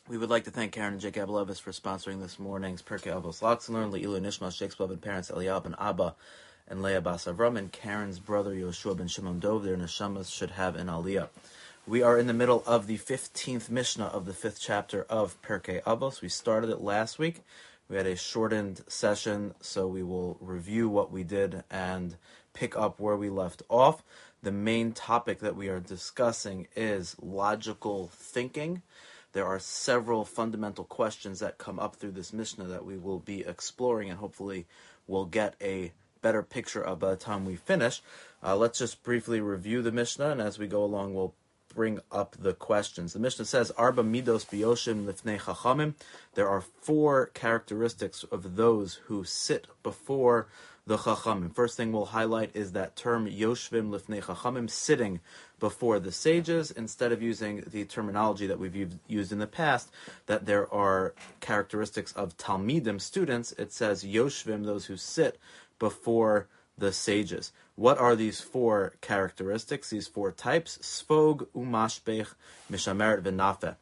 We would like to thank Karen and Jake Abelevis for sponsoring this morning's Pirkei Avos Laxler, Le'ilu Nishmas, Jake's beloved parents, Eliyahu ben Abba and Leah Bas Avram, and Karen's brother, Yoshua ben Shimon Dov. Their neshamas should have an aliyah. We are in the middle of the 15th Mishnah of the 5th chapter of Pirkei Avos. We started it last week. We had a shortened session, so we will review what we did and pick up where we left off. The main topic that we are discussing is logical thinking. There are several fundamental questions that come up through this Mishnah that we will be exploring, and hopefully we'll get a better picture of by the time we finish. Let's just briefly review the Mishnah, and as we go along, we'll bring up the questions. The Mishnah says, Arba midos biyoshim lifnei chachamim. There are 4 characteristics of those who sit before the chachamim. First thing we'll highlight is that term yoshvim lifnei chachamim, sitting before the sages, instead of using the terminology that we've used in the past, that there are characteristics of talmidim, students. It says yoshvim, those who sit before the sages. What are these 4 characteristics, these 4 types? Sfog, umashbech, mishameret, v'nafeh.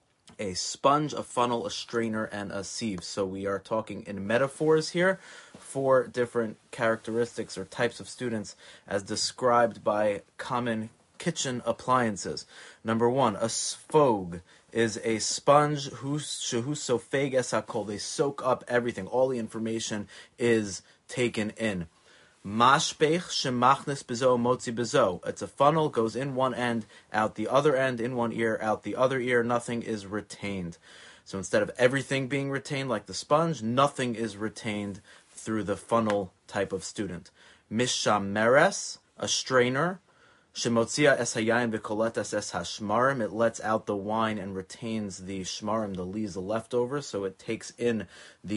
A sponge, a funnel, a strainer, and a sieve. So we are talking in metaphors here, 4 different characteristics or types of students as described by common kitchen appliances. Number 1, a sfog is a sponge who sofeg es hakol. They soak up everything. All the information is taken in. Mashbech shemachnis bezo motzi bezo. It's a funnel, goes in one end, out the other end, in one ear, out the other ear. Nothing is retained. So instead of everything being retained like the sponge, nothing is retained through the funnel type of student. Mishameres, a strainer. Shemotzia es hayayin v'koletas es hashmarim. It lets out the wine and retains the shmarim, the leaves, the leftovers. So it takes in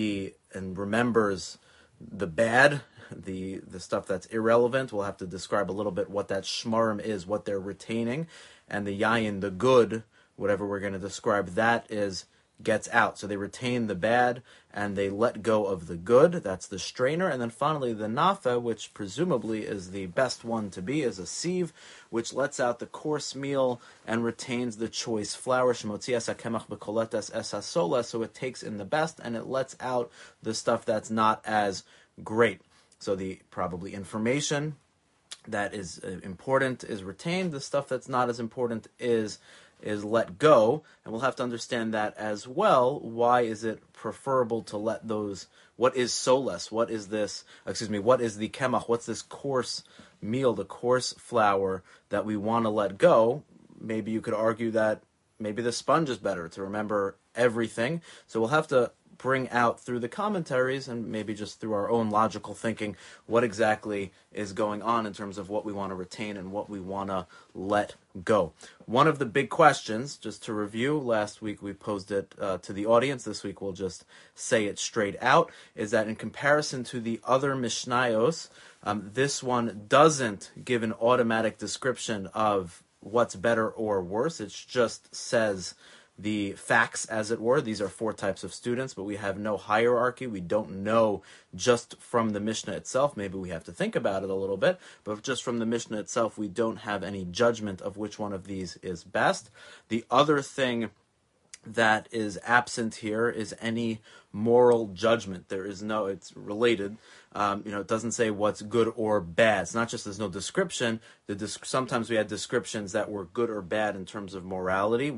and remembers the bad, the stuff that's irrelevant. We'll have to describe a little bit what that shmarim is, what they're retaining, and the yayin, the good, whatever we're going to describe, that gets out. So they retain the bad and they let go of the good. That's the strainer. And then finally the nafa, which presumably is the best one to be, is a sieve, which lets out the coarse meal and retains the choice flour. Shemotzias hakemach b'koletas es hasola. So it takes in the best and it lets out the stuff that's not as great. So the probably information that is important is retained. The stuff that's not as important is let go, and we'll have to understand that as well. Why is it preferable to let those? What is soles? What is this? What is the kemach? What's this coarse meal, the coarse flour that we want to let go? Maybe you could argue that maybe the sponge is better to remember everything. So we'll have to bring out through the commentaries and maybe just through our own logical thinking what exactly is going on in terms of what we want to retain and what we want to let go. One of the big questions, just to review, last week we posed it to the audience, this week we'll just say it straight out, is that in comparison to the other Mishnayos, this one doesn't give an automatic description of what's better or worse. It just says the facts, as it were. These are 4 types of students, but we have no hierarchy. We don't know just from the Mishnah itself. Maybe we have to think about it a little bit, but just from the Mishnah itself, we don't have any judgment of which one of these is best. The other thing that is absent here is any moral judgment. There is no, it's related. It doesn't say what's good or bad. It's not just there's no description. Sometimes we had descriptions that were good or bad in terms of morality,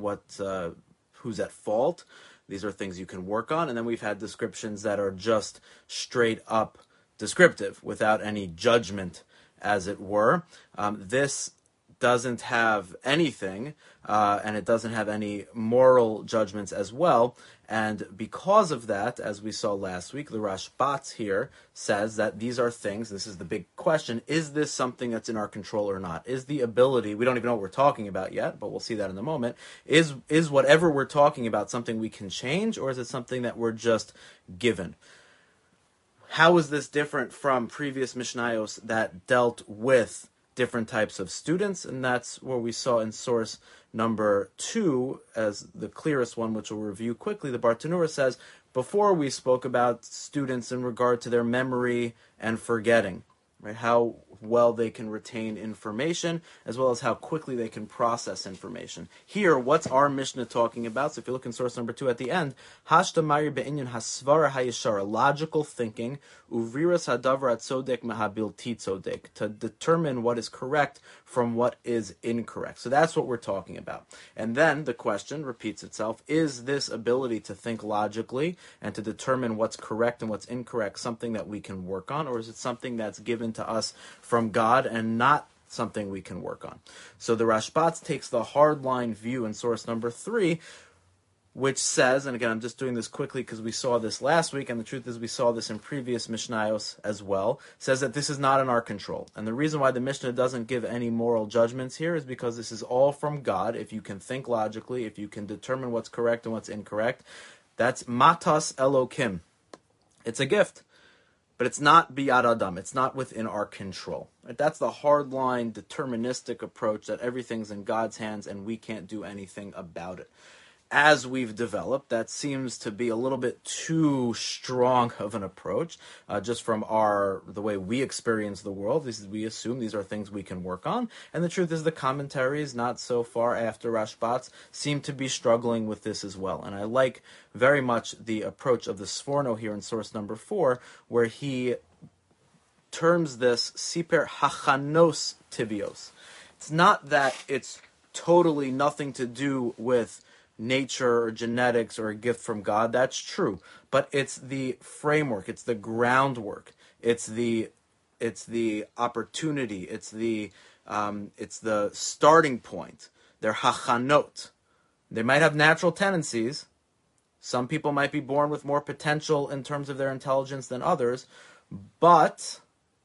who's at fault. These are things you can work on. And then we've had descriptions that are just straight up descriptive without any judgment, as it were. This doesn't have anything, and it doesn't have any moral judgments as well. And because of that, as we saw last week, the Rashbatz here says that these are things, this is the big question, is this something that's in our control or not? Is the ability, we don't even know what we're talking about yet, but we'll see that in a moment, is whatever we're talking about something we can change, or is it something that we're just given? How is this different from previous Mishnayos that dealt with different types of students? And that's where we saw in source number 2 as the clearest one, which we'll review quickly. The Bartanura says, before we spoke about students in regard to their memory and forgetting, right? well they can retain information, as well as how quickly they can process information. Here, what's our Mishnah talking about? So if you look in source number 2 at the end, Hashta Mayir be'inyan hasvara hayishara, logical thinking, uvriras hadavar atzodek mehabil titzodek, to determine what is correct from what is incorrect. So that's what we're talking about. And then the question repeats itself, is this ability to think logically and to determine what's correct and what's incorrect something that we can work on, or is it something that's given to us from God and not something we can work on? So the Rashbats takes the hardline view in source number 3, which says, and again, I'm just doing this quickly because we saw this last week, and the truth is we saw this in previous Mishnayos as well, says that this is not in our control. And the reason why the Mishnah doesn't give any moral judgments here is because this is all from God. If you can think logically, if you can determine what's correct and what's incorrect, that's matas Elokim. It's a gift, but it's not biyad adam. It's not within our control. Right? That's the hardline, deterministic approach that everything's in God's hands and we can't do anything about it. As we've developed, that seems to be a little bit too strong of an approach, just from the way we experience the world. We assume these are things we can work on, and the truth is the commentaries, not so far after Rashbats, seem to be struggling with this as well. And I like very much the approach of the Sforno here in source number 4, where he terms this siper hachanos tibios. It's not that it's totally nothing to do with nature or genetics or a gift from God. That's true, but it's the framework, it's the groundwork, it's the opportunity, it's the starting point. They're hachanot. They might have natural tendencies. Some people might be born with more potential in terms of their intelligence than others, but,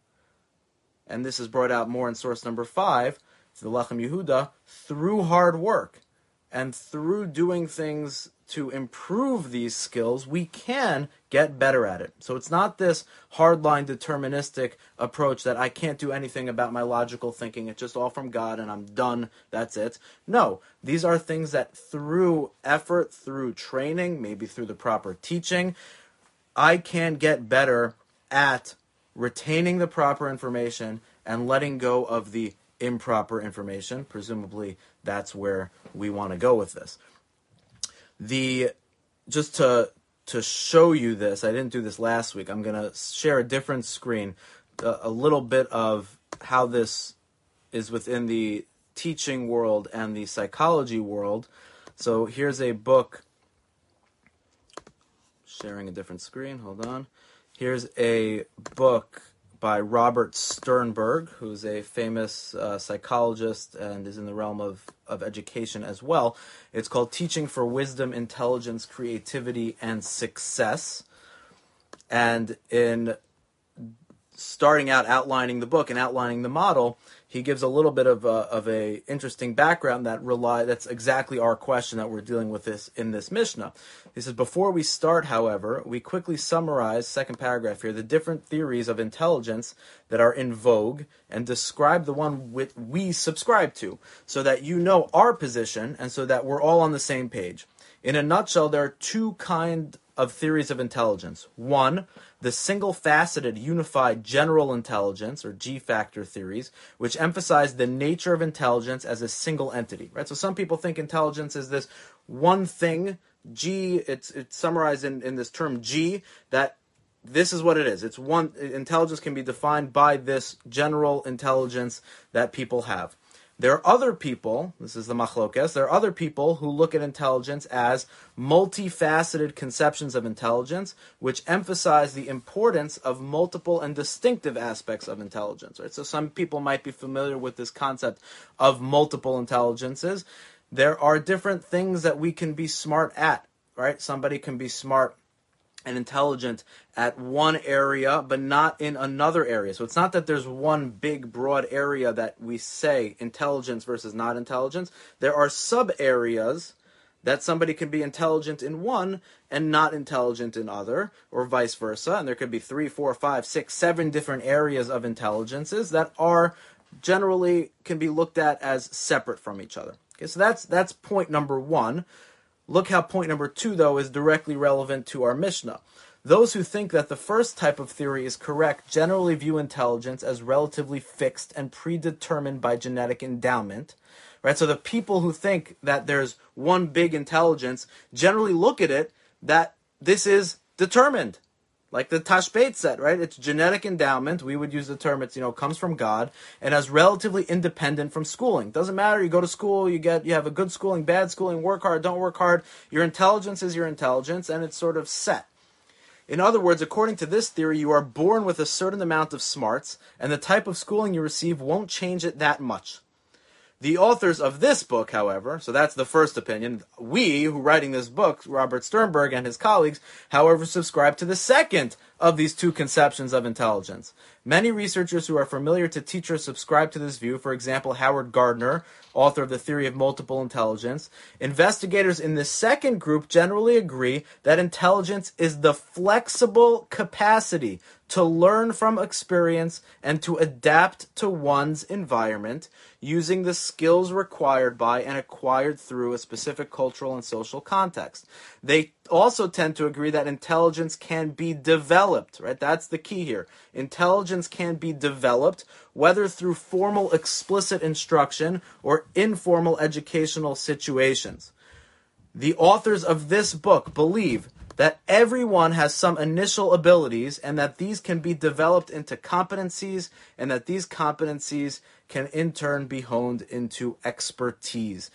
and this is brought out more in source number 5, it's the Lechem Yehuda, through hard work and through doing things to improve these skills, we can get better at it. So it's not this hardline deterministic approach that I can't do anything about my logical thinking, it's just all from God and I'm done, that's it. No, these are things that through effort, through training, maybe through the proper teaching, I can get better at retaining the proper information and letting go of the improper information. Presumably that's where we want to go with this. Just to show you this, I didn't do this last week, I'm going to share a different screen, a little bit of how this is within the teaching world and the psychology world. So here's a book, sharing a different screen, hold on. Here's a book by Robert Sternberg, who's a famous psychologist and is in the realm of education as well. It's called Teaching for Wisdom, Intelligence, Creativity, and Success. And in starting out outlining the book and outlining the model, he gives a little bit of a interesting background that's exactly our question that we're dealing with in this Mishnah. He says, before we start, however, we quickly summarize, second paragraph here, the different theories of intelligence that are in vogue and describe the one we subscribe to, so that you know our position and so that we're all on the same page. In a nutshell, there are two kinds of theories of intelligence. One, the single-faceted, unified general intelligence, or G-factor theories, which emphasize the nature of intelligence as a single entity. Right? So some people think intelligence is this one thing, G, it's summarized in this term G, that this is what it is. It's one, intelligence can be defined by this general intelligence that people have. There are other people, this is the machlokes, there are other people who look at intelligence as multifaceted conceptions of intelligence, which emphasize the importance of multiple and distinctive aspects of intelligence. Right? So some people might be familiar with this concept of multiple intelligences. There are different things that we can be smart at, right? Somebody can be smart and intelligent at one area, but not in another area. So it's not that there's one big, broad area that we say intelligence versus not intelligence. There are sub-areas that somebody can be intelligent in one and not intelligent in other, or vice versa. And there could be 3, 4, 5, 6, 7 different areas of intelligences that are generally can be looked at as separate from each other. Okay, so that's point number one. look how point number 2, though, is directly relevant to our Mishnah. Those who think that the first type of theory is correct generally view intelligence as relatively fixed and predetermined by genetic endowment. Right? So the people who think that there's one big intelligence generally look at it that this is determined. Like the Tashbeit said, right? It's genetic endowment. We would use the term, it's, comes from God, and is relatively independent from schooling. Doesn't matter, you go to school, you have a good schooling, bad schooling, work hard, don't work hard. Your intelligence is your intelligence, and it's sort of set. In other words, according to this theory, you are born with a certain amount of smarts, and the type of schooling you receive won't change it that much. The authors of this book, however, so that's the first opinion, we, who writing this book, Robert Sternberg and his colleagues, however, subscribe to the second of these two conceptions of intelligence. Many researchers who are familiar to teachers subscribe to this view, for example, Howard Gardner, author of The Theory of Multiple Intelligence. Investigators in the second group generally agree that intelligence is the flexible capacity to learn from experience and to adapt to one's environment using the skills required by and acquired through a specific cultural and social context. They also tend to agree that intelligence can be developed, right? That's the key here. Intelligence can be developed, whether through formal explicit instruction or informal educational situations. The authors of this book believe that everyone has some initial abilities and that these can be developed into competencies and that these competencies can in turn be honed into expertise.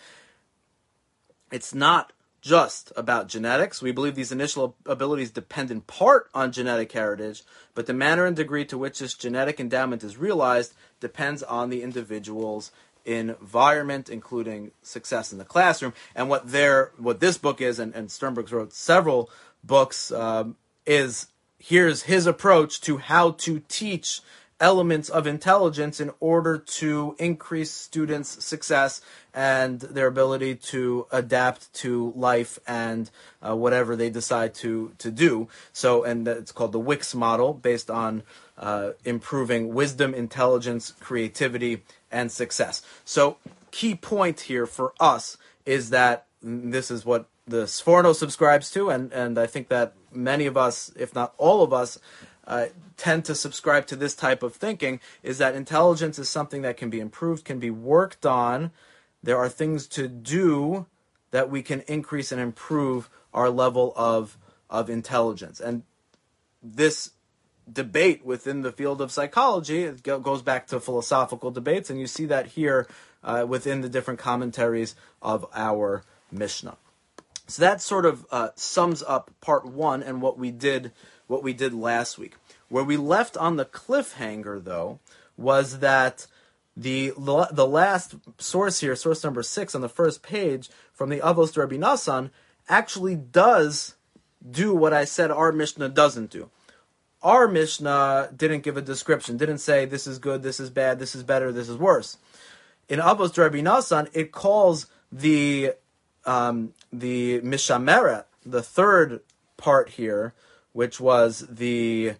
It's not just about genetics. We believe these initial abilities depend in part on genetic heritage, but the manner and degree to which this genetic endowment is realized depends on the individual's environment, including success in the classroom. And what this book is, and Sternberg wrote several books, is here's his approach to how to teach elements of intelligence in order to increase students' success and their ability to adapt to life and whatever they decide to do. So, and it's called the WICS model, based on improving wisdom, intelligence, creativity, and success. So, key point here for us is that this is what the Sforno subscribes to, and I think that many of us, if not all of us, tend to subscribe to this type of thinking, is that intelligence is something that can be improved, can be worked on. There are things to do that we can increase and improve our level of intelligence. And this debate within the field of psychology, it goes back to philosophical debates, and you see that here within the different commentaries of our Mishnah. So that sort of sums up part 1 and what we did last week. Where we left on the cliffhanger, though, was that the last source here, source number 6 on the first page from the Avos Rabbi Nassan, actually does do what I said our Mishnah doesn't do. Our Mishnah didn't give a description, didn't say this is good, this is bad, this is better, this is worse. In Avos Rabbi Nassan, it calls the Mishameret, the third part here, which was the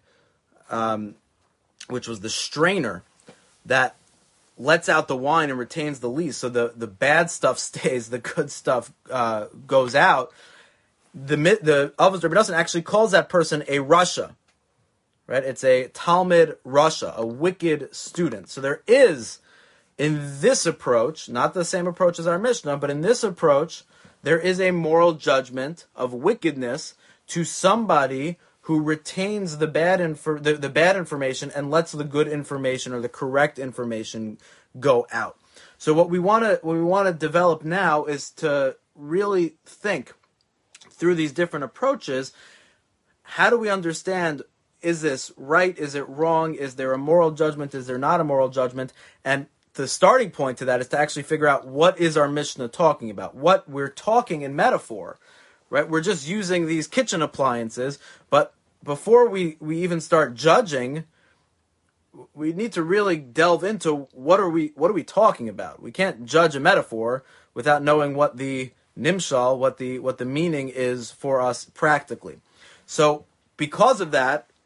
strainer that lets out the wine and retains the lees. So the bad stuff stays, the good stuff goes out. The Avos Rabbi Nassan actually calls that person a rasha, right? It's a Talmid rasha, a wicked student. So there is, in this approach, not the same approach as our Mishnah, but in this approach, there is a moral judgment of wickedness to somebody who retains the bad information and lets the good information or the correct information go out. So what we want to develop now is to really think through these different approaches. How do we understand, is this right? Is it wrong? Is there a moral judgment? Is there not a moral judgment? And the starting point to that is to actually figure out what is our Mishnah talking about, what we're talking in metaphor. Right? We're just using these kitchen appliances, but before we even start judging, we need to really delve into what are we talking about. We can't judge a metaphor without knowing what the nimshal, what the meaning is for us practically. So because of that,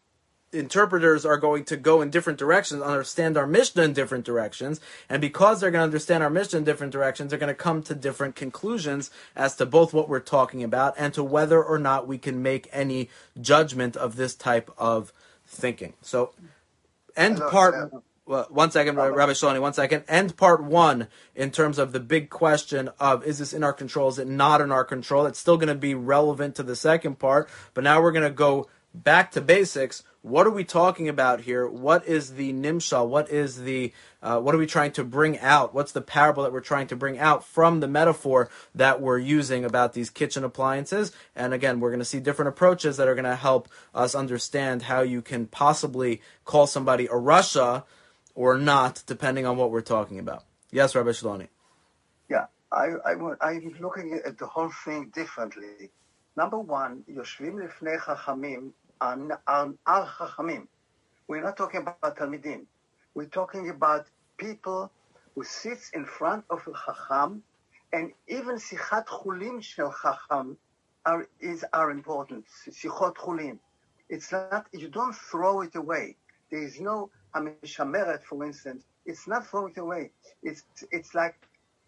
interpreters are going to go in different directions, understand our Mishnah in different directions, and because they're going to understand our Mishnah in different directions, they're going to come to different conclusions as to both what we're talking about and to whether or not we can make any judgment of this type of thinking. So, end part. Well, 1 second, Rabbi Shaloni, 1 second. End part one in terms of the big question of is this in our control, is it not in our control? It's still going to be relevant to the second part, but now we're going to go back to basics. What are we talking about here? What is the nimshal? What is the what are we trying to bring out? What's the parable that we're trying to bring out from the metaphor that we're using about these kitchen appliances? And again, we're going to see different approaches that are going to help us understand how you can possibly call somebody a rasha or not, depending on what we're talking about. Yes, Rabbi Shaloni. Yeah, I'm looking at the whole thing differently. Number one, Yoshvim Lifnei Chachamim are Chachamim. We're not talking about Talmidim. We're talking about people who sits in front of a Chacham, and even Sichat Chulim Shel Chacham are important. Sichot Chulim. It's not, you don't throw it away. There is no Mishameret, for instance. It's not throwing it away. It's like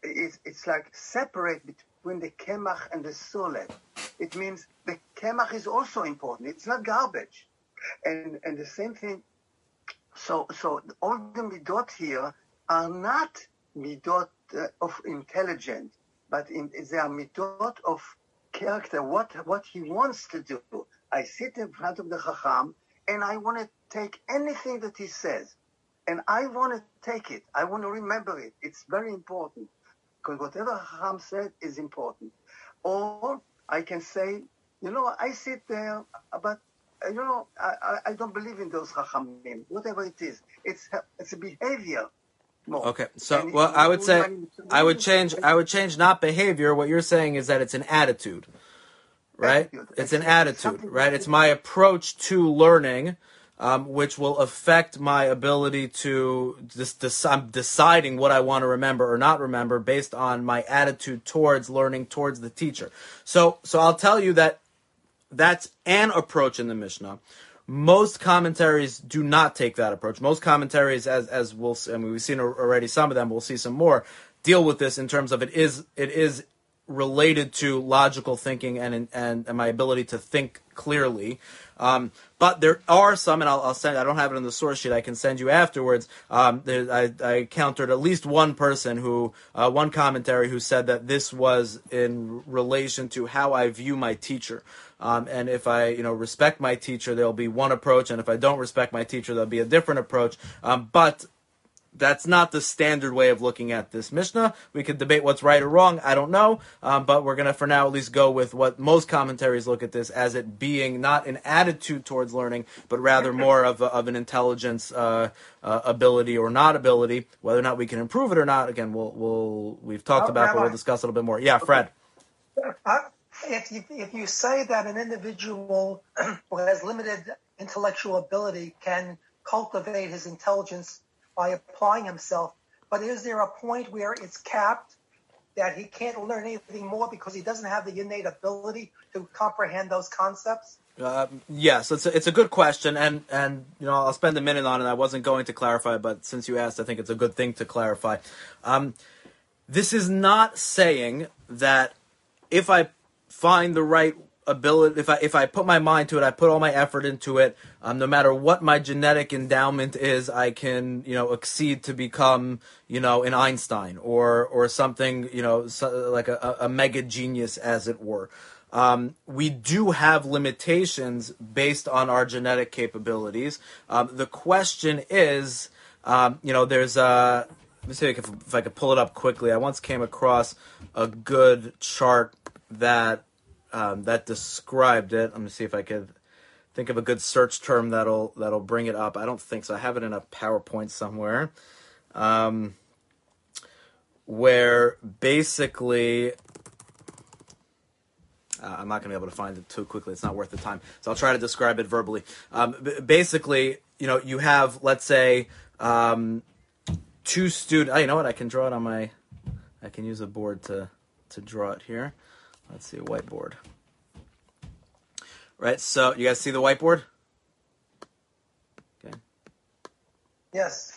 separate between the kemach and the soled. It means the kemach is also important. It's not garbage, and the same thing. So all the midot here are not midot of intelligence, but they are midot of character. What he wants to do. I sit in front of the chacham, and I want to take anything that he says, and I want to take it. I want to remember it. It's very important, because whatever Chacham said is important. Or I can say, I sit there, but, I don't believe in those Chachamim, whatever it is. It's a behavior more. Okay, so, well, I would say, I would change not behavior. What you're saying is that it's an attitude. Right? It's an attitude, right? It's my approach to learning, which will affect my ability to I'm deciding what I want to remember or not remember based on my attitude towards learning, towards the teacher. So I'll tell you that that's an approach in the Mishnah. Most commentaries do not take that approach. Most commentaries, as we'll see, we've seen already some of them, we'll see some more, deal with this in terms of it is related to logical thinking and my ability to think clearly. But there are some, and I'll send, I don't have it in the source sheet, I can send you afterwards. I encountered at least one person one commentary who said that this was in relation to how I view my teacher. And if I, respect my teacher, there'll be one approach, and if I don't respect my teacher, there'll be a different approach. But that's not the standard way of looking at this Mishnah. We could debate what's right or wrong. I don't know. But we're going to, for now, at least go with what most commentaries look at this as it being not an attitude towards learning, but rather more of an intelligence ability or not ability. Whether or not we can improve it or not, again, we've talked about, but we'll discuss a little bit more. Yeah, Fred. If you say that an individual who has limited intellectual ability can cultivate his intelligence by applying himself, but is there a point where it's capped that he can't learn anything more because he doesn't have the innate ability to comprehend those concepts? Yes, it's a good question, and I'll spend a minute on it. I wasn't going to clarify, but since you asked, I think it's a good thing to clarify. This is not saying that if I find the right ability, if I put my mind to it, I put all my effort into it, no matter what my genetic endowment is, I can, exceed to become, an Einstein or something, like a mega genius, as it were. We do have limitations based on our genetic capabilities. The question is, there's let me see if I could pull it up quickly. I once came across a good chart that described it. Let me see if I could think of a good search term that'll bring it up. I don't think so. I have it in a PowerPoint somewhere, where basically I'm not going to be able to find it too quickly. It's not worth the time. So I'll try to describe it verbally. Basically, you have, let's say, two students. Oh, you know what? I can draw it on I can use a board to draw it here. Let's see, a whiteboard. Right, so you guys see the whiteboard? Yes.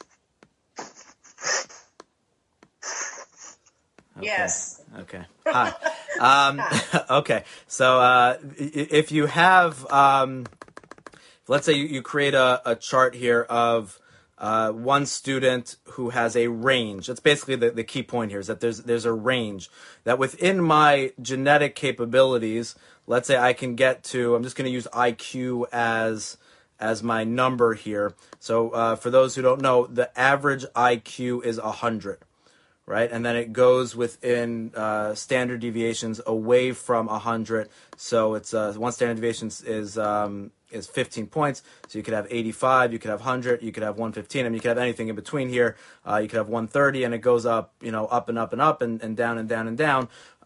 Okay. Yes. Okay. Hi. Okay. So if you have, let's say you create a chart here of one student who has a range. That's basically the key point here, is that there's a range that within my genetic capabilities, let's say I can get to, I'm just going to use IQ as my number here. So for those who don't know, the average IQ is 100. Right, and then it goes within standard deviations away from 100. So it's one standard deviation is 15 points. So you could have 85, you could have 100, you could have 115, and you could have anything in between here. You could have 130, and it goes up, up and up and up, and down and down and down.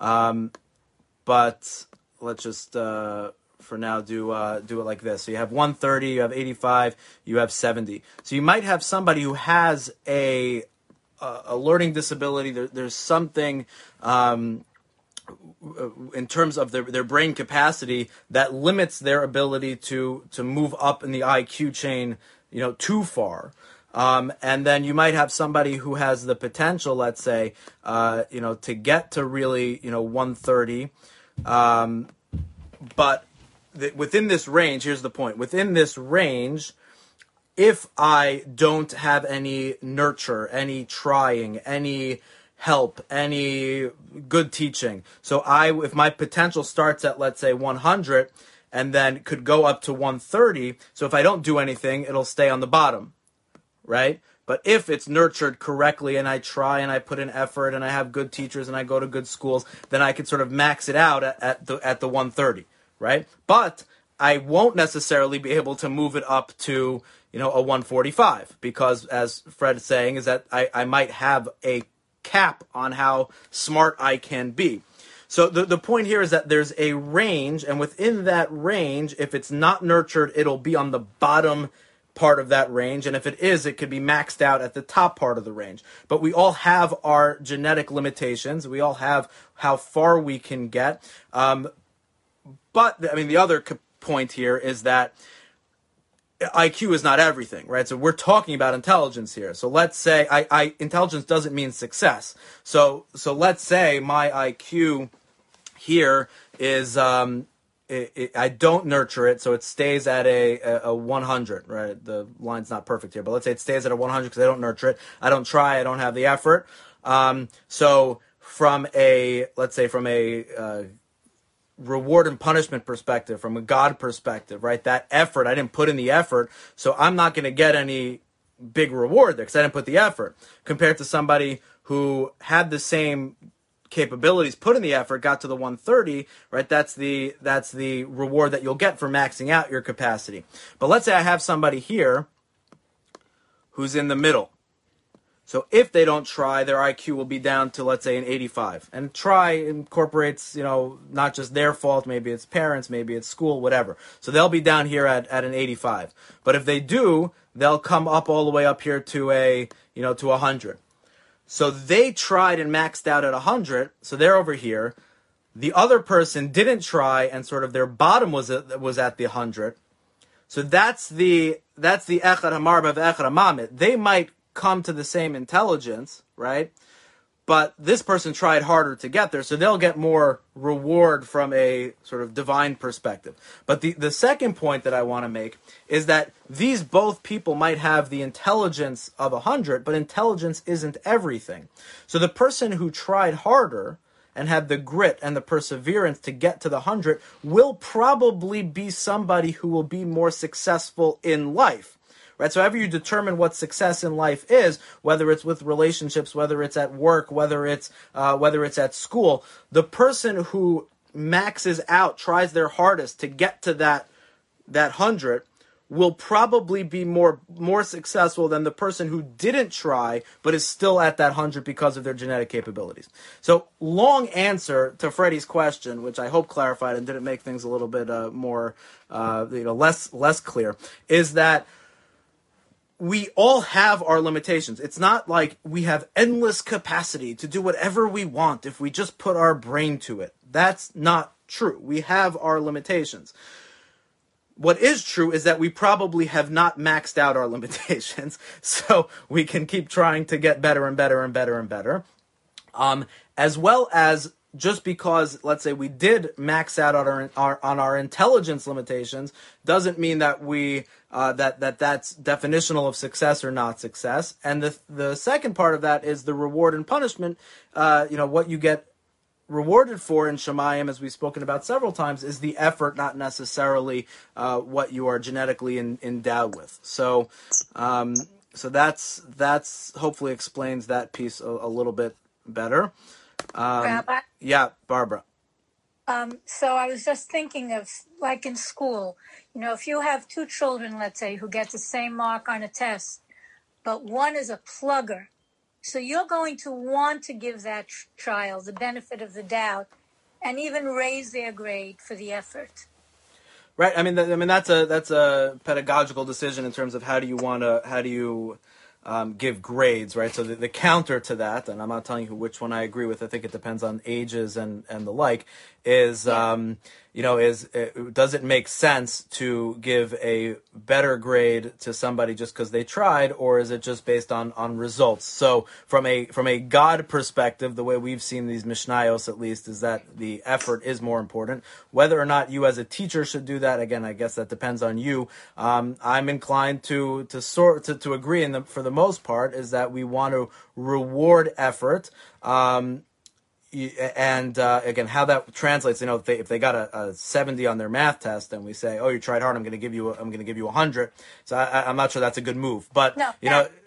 But let's just for now do it like this. So you have 130, you have 85, you have 70. So you might have somebody who has a learning disability. There's something in terms of their brain capacity that limits their ability to move up in the IQ chain, too far. And then you might have somebody who has the potential, let's say, to get to really, 130. But within this range, here's the point. Within this range, if I don't have any nurture, any trying, any help, any good teaching, so if my potential starts at, let's say, 100 and then could go up to 130, so if I don't do anything, it'll stay on the bottom, right? But if it's nurtured correctly and I try and I put in effort and I have good teachers and I go to good schools, then I can sort of max it out at the 130, right? But I won't necessarily be able to move it up to a 145, because as Fred is saying, is that I might have a cap on how smart I can be. So the point here is that there's a range, and within that range, if it's not nurtured, it'll be on the bottom part of that range, and if it is, it could be maxed out at the top part of the range. But we all have our genetic limitations. We all have how far we can get. But the other point here is that IQ is not everything, right? So we're talking about intelligence here. So let's say intelligence doesn't mean success. So let's say my IQ here is I don't nurture it, so it stays at a 100, right? The line's not perfect here, but let's say it stays at a 100 because I don't nurture it. I don't try. I don't have the effort. So from a reward and punishment perspective, from a God perspective, right? That effort, I didn't put in the effort, so I'm not going to get any big reward there because I didn't put the effort. Compared to somebody who had the same capabilities, put in the effort, got to the 130, right? That's the reward that you'll get for maxing out your capacity. But let's say I have somebody here who's in the middle. So if they don't try, their IQ will be down to, let's say, an 85. And try incorporates, not just their fault, maybe it's parents, maybe it's school, whatever. So they'll be down here at an 85. But if they do, they'll come up all the way up here to to 100. So they tried and maxed out at 100, so they're over here. The other person didn't try, and sort of their bottom was at the 100. So that's the Echad HaMarba of Echad HaMamit. They might come to the same intelligence, right? But this person tried harder to get there, so they'll get more reward from a sort of divine perspective. But the second point that I want to make is that these both people might have the intelligence of 100, but intelligence isn't everything. So the person who tried harder and had the grit and the perseverance to get to the 100 will probably be somebody who will be more successful in life. Right, so however you determine what success in life is, whether it's with relationships, whether it's at work, whether it's at school, the person who maxes out, tries their hardest to get to that 100, will probably be more successful than the person who didn't try but is still at that 100 because of their genetic capabilities. So, long answer to Freddie's question, which I hope clarified and didn't make things a little bit more less clear, is that we all have our limitations. It's not like we have endless capacity to do whatever we want if we just put our brain to it. That's not true. We have our limitations. What is true is that we probably have not maxed out our limitations, so we can keep trying to get better and better and better and better. As well as just because, let's say, we did max out on our intelligence limitations, doesn't mean that we that's definitional of success or not success. And the second part of that is the reward and punishment. What you get rewarded for in Shemayim, as we've spoken about several times, is the effort, not necessarily what you are genetically endowed with. So that's hopefully explains that piece a little bit better. Rabbi? Yeah, Barbara. So I was just thinking of, like in school, if you have two children, let's say, who get the same mark on a test, but one is a plugger, so you're going to want to give that child the benefit of the doubt and even raise their grade for the effort. Right. I mean, that's a pedagogical decision in terms of how do you give grades, right? So the counter to that, and I'm not telling you which one I agree with. I think it depends on ages and the like. Is does it make sense to give a better grade to somebody just because they tried, or is it just based on results? So from a God perspective, the way we've seen these Mishnayos at least is that the effort is more important. Whether or not you as a teacher should do that, again, I guess that depends on you. I'm inclined to agree for the most part is that we want to reward effort. And again, how that translates, if they got a 70 on their math test, and we say, "Oh, you tried hard. I'm going to give you 100." So I'm not sure that's a good move. But No,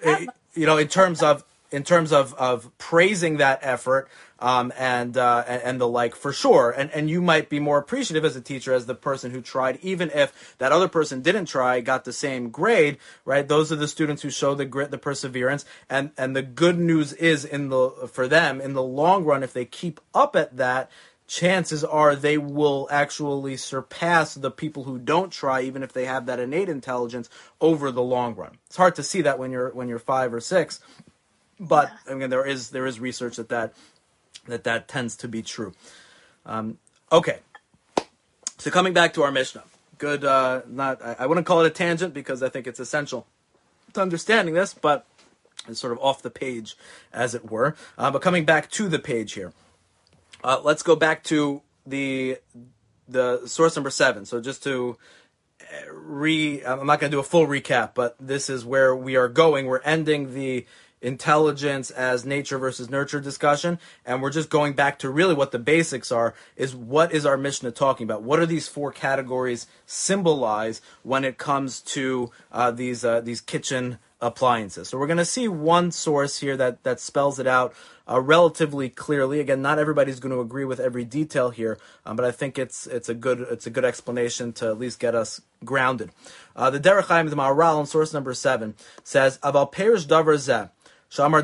in terms of praising that effort, and the like, for sure. And you might be more appreciative as a teacher as the person who tried, even if that other person didn't try, got the same grade, right? Those are the students who show the grit, the perseverance, and the good news is for them in the long run, if they keep up at that, chances are they will actually surpass the people who don't try, even if they have that innate intelligence, over the long run. It's hard to see that when you're 5 or 6. But again, there is research that tends to be true. Okay, so coming back to our Mishnah, good. I wouldn't call it a tangent because I think it's essential to understanding this, but it's sort of off the page, as it were. But coming back to the page here, let's go back to the source number 7. So just to I'm not going to do a full recap, but this is where we are going. We're ending the intelligence as nature versus nurture discussion, and we're just going back to really what the basics are, is what is our Mishnah talking about? What are these 4 categories symbolize when it comes to these kitchen appliances? So we're going to see one source here that spells it out relatively clearly. Again, not everybody's going to agree with every detail here, but I think it's a good explanation to at least get us grounded. The Derech Chaim, the Maharal, on source number 7 says, "Aval perish davar zeh." So we are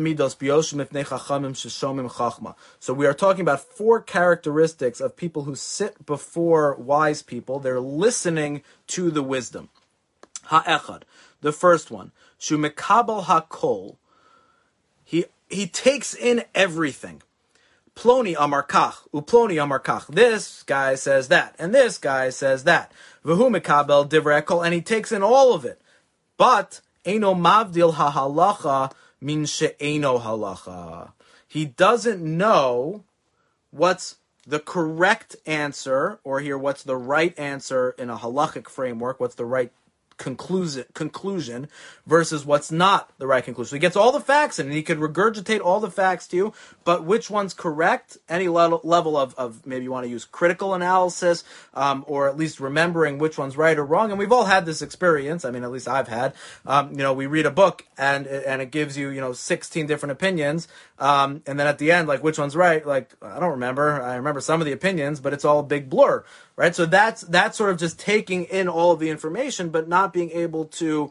talking about 4 characteristics of people who sit before wise people. They're listening to the wisdom. Ha'echad, the first one, shu mekabel hakol. He takes in everything. Ploni amar kach, uploni amar kach. This guy says that, and this guy says that. V'hu mekabel divrei hakol, and he takes in all of it. But eino mavdil ha'halacha min she'eino halacha. He doesn't know what's the correct answer, or here, what's the right answer in a halachic framework, what's the right conclusion versus what's not the right conclusion. So he gets all the facts in, and he could regurgitate all the facts to you, but which one's correct, any level of maybe you want to use critical analysis, or at least remembering which one's right or wrong. And we've all had this experience. I mean, at least I've had. We read a book and it gives you 16 different opinions, and then at the end, like, which one's right? Like, I don't remember. I remember some of the opinions, but it's all a big blur, right? So that's sort of just taking in all of the information, but not being able to,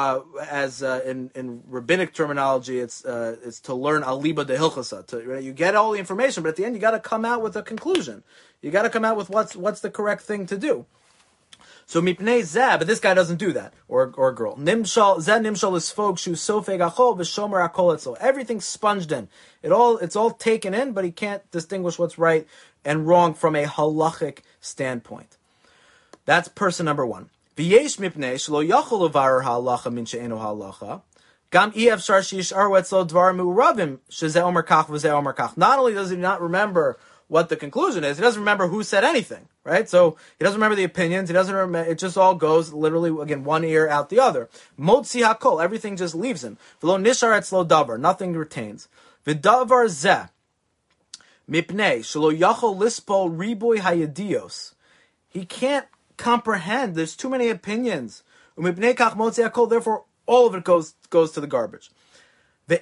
in rabbinic terminology, it's to learn aliba de hilchasa. Right? You get all the information, but at the end, you got to come out with a conclusion. You got to come out with what's the correct thing to do. So mipnei zeh, but this guy doesn't do that, or girl. Nimshal zeh nimshal is folk shu sofeg achol v'shomer akol etzo. Everything's sponged in. It's all taken in, but he can't distinguish what's right and wrong from a halachic standpoint. That's person number one. V'yesh mipnei shelo yachol levarer ha'alacha min she'eno ha'alacha. Gam efshar she'yisharu etzlo dvar me'uravim shezeh omer kach v'zeh omer kach. Not only does he not remember what the conclusion is, he doesn't remember who said anything, right? So he doesn't remember the opinions. He doesn't remember. It just all goes literally again one ear out the other. Motzi hakol. Everything just leaves him. V'lo nishar etzlo davar. Nothing retains. V'davar zeh mipnei shelo yachol lispol riboy hayadios. He can't comprehend. There's too many opinions. Therefore, all of it goes to the garbage. Now,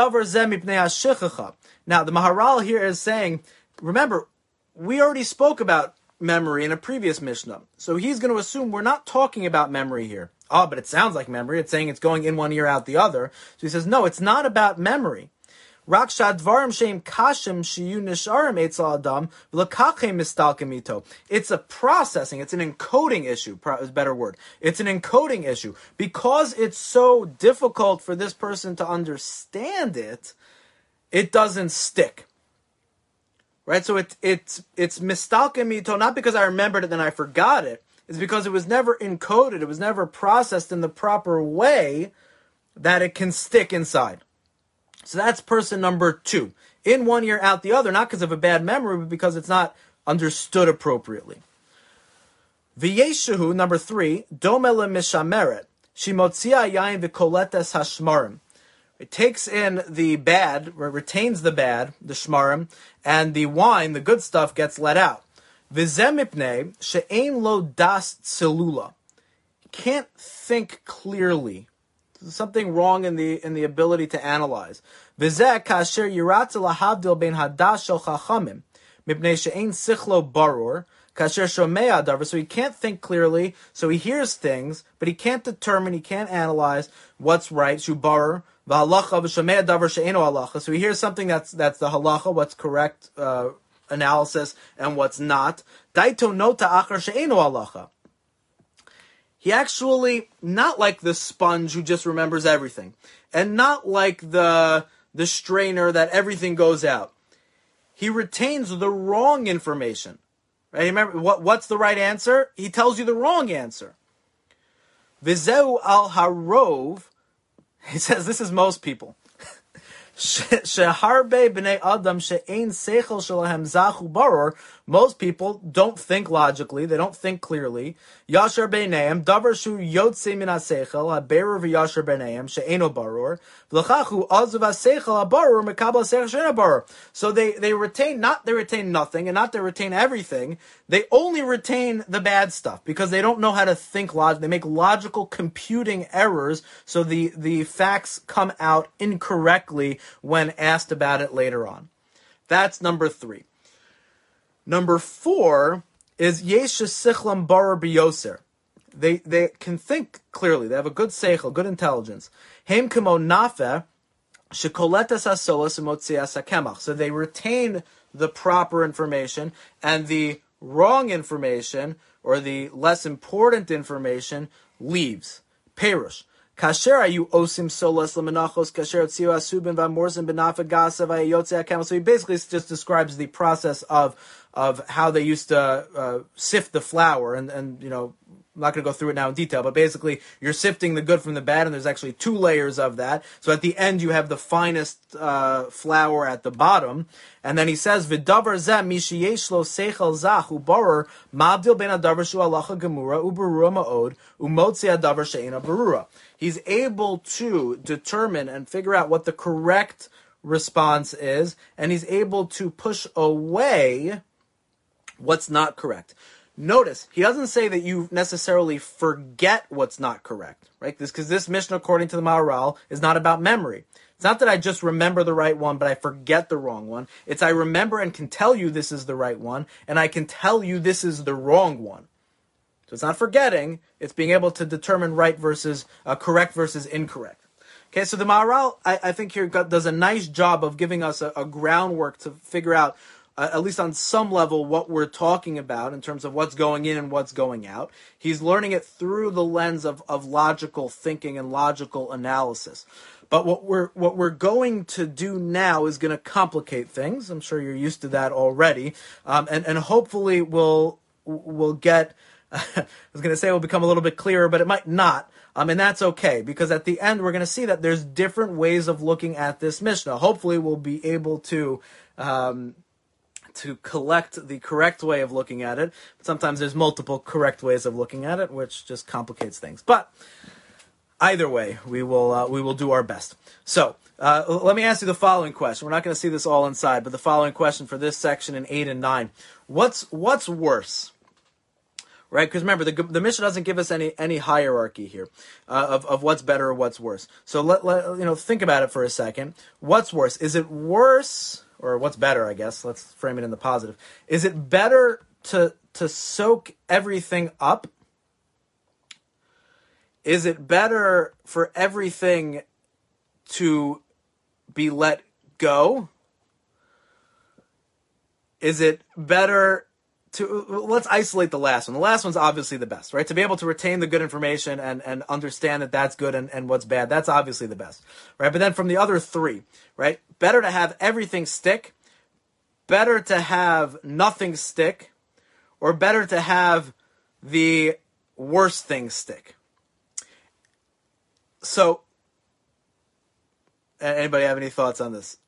the Maharal here is saying, remember, we already spoke about memory in a previous Mishnah. So he's going to assume we're not talking about memory here. Oh, but it sounds like memory. It's saying it's going in one ear, out the other. So he says, no, it's not about memory. It's a processing, it's an encoding issue, is a better word. It's an encoding issue. Because it's so difficult for this person to understand it, it doesn't stick. Right? So it's mistalkemito, not because I remembered it and I forgot it. It's because it was never encoded, it was never processed in the proper way that it can stick inside. So that's person number two. In one ear, out the other, not because of a bad memory, but because it's not understood appropriately. V'yeshehu, number three, domele mishameret, shimotzia yain v'koletes hashmarim. It takes in the bad, retains the bad, the shmarim, and the wine, the good stuff, gets let out. V'zeh mipnei she'ein lo das tzelula. Can't think clearly. There's something wrong in the ability to analyze. V'zeh kasher yiratz lahavdil bein hadas shel chachamim mipnei she'ein sichlo barur kasher shomei davar. So he can't think clearly. So he hears things, but he can't determine. He can't analyze what's right. Shu barur v'halacha v'shomei davar she'eno halacha. So he hears something that's the halacha, what's correct analysis, and what's not. Daito nota achar she'eno halacha. He actually, not like the sponge who just remembers everything, and not like the strainer that everything goes out. He retains the wrong information. Right? Remember, what's the right answer? He tells you the wrong answer. Vizeu al harov, he says this is most people. Sheharbe b'nei adam she'ein seichel shelahem zachu baror. Most people don't think logically. They don't think clearly. Yashar b'neihem davar shu yotze min haseichel haberur v'yashar b'neihem she'eno baror v'lechachu azuv haseichel habaror mekabel haseichel she'eno baror. So they retain nothing, and not they retain everything. They only retain the bad stuff because they don't know how to think logically. They make logical computing errors, so the facts come out incorrectly when asked about it later on. That's number three. Number four is Yesh Sichlam Barar Biyoser. They can think clearly. They have a good seichel, good intelligence. Heim kamo nafe shekoletas hasolas emotzias hakemach. So they retain the proper information, and the wrong information, or the less important information, leaves. Perush. Kasher ayu osim solas lemenachos kasher tziu asubin v'amorsim benafa gasa v'ayotze hakemach. So he basically just describes the process of how they used to sift the flour, and you know, I'm not going to go through it now in detail, but basically you're sifting the good from the bad, and there's actually two layers of that. So at the end you have the finest flour at the bottom, and then he says v'davar zeh mishi yesh lo seichel zach ubarer mabdil ben adavar shu halacha gemura uberura ma'od umotzi adavar she'ena berura. He's able to determine and figure out what the correct response is, and he's able to push away what's not correct. Notice, he doesn't say that you necessarily forget what's not correct, right? Because this Mishnah, according to the Maharal, is not about memory. It's not that I just remember the right one, but I forget the wrong one. It's I remember and can tell you this is the right one, and I can tell you this is the wrong one. So it's not forgetting, it's being able to determine right versus correct versus incorrect. Okay, so the Maharal, I think here does a nice job of giving us a groundwork to figure out, at least on some level, what we're talking about in terms of what's going in and what's going out. He's learning it through the lens of logical thinking and logical analysis. But what we're going to do now is going to complicate things. I'm sure you're used to that already, and hopefully we'll get I was going to say it will become a little bit clearer, but it might not. And that's okay, because at the end we're going to see that there's different ways of looking at this Mishnah. Hopefully we'll be able to collect the correct way of looking at it. But sometimes there's multiple correct ways of looking at it, which just complicates things. But either way, we will do our best. So let me ask you the following question. We're not going to see this all inside, but the following question for this section in 8 and 9. What's worse? Right, because remember, the Mishnah doesn't give us any hierarchy here of what's better or what's worse. So let think about it for a second. What's worse? Is it worse, or what's better? I guess let's frame it in the positive. Is it better to soak everything up? Is it better for everything to be let go? Is it better let's isolate the last one. The last one's obviously the best, right? To be able to retain the good information and understand that that's good and what's bad, that's obviously the best, right? But then from the other three, right? Better to have everything stick, better to have nothing stick, or better to have the worst thing stick. So, anybody have any thoughts on this?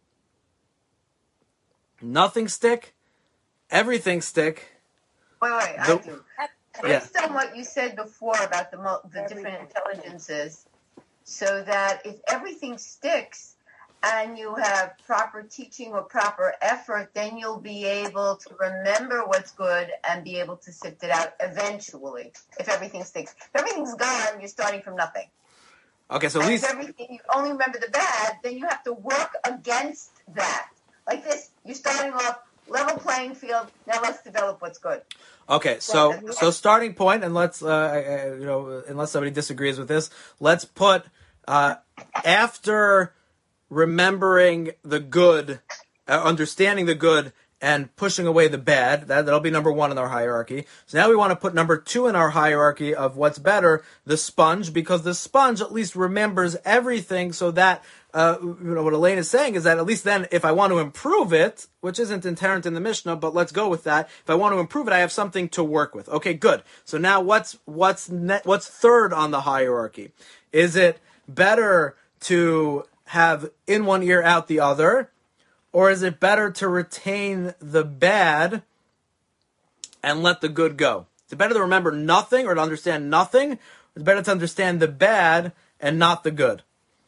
Nothing stick? Everything stick. Wait, I do. Based on what you said before about the different intelligences, so that if everything sticks and you have proper teaching or proper effort, then you'll be able to remember what's good and be able to sift it out eventually, if everything sticks. If everything's gone, you're starting from nothing. Okay, so at least... if everything, you only remember the bad, then you have to work against that. Like this, you're starting off level playing field. Now let's develop what's good. Okay, so starting point, and let's unless somebody disagrees with this, let's put after remembering the good, understanding the good, and pushing away the bad. That'll be number 1 in our hierarchy. So now we want to put number 2 in our hierarchy of what's better, the sponge, because the sponge at least remembers everything, so that what Elaine is saying is that at least then, if I want to improve it, which isn't inherent in the Mishnah, but let's go with that. If I want to improve it, I have something to work with. Okay, good. So now what's third on the hierarchy? Is it better to have in one ear out the other, or is it better to retain the bad and let the good go? Is it better to remember nothing or to understand nothing? Or is it better to understand the bad and not the good?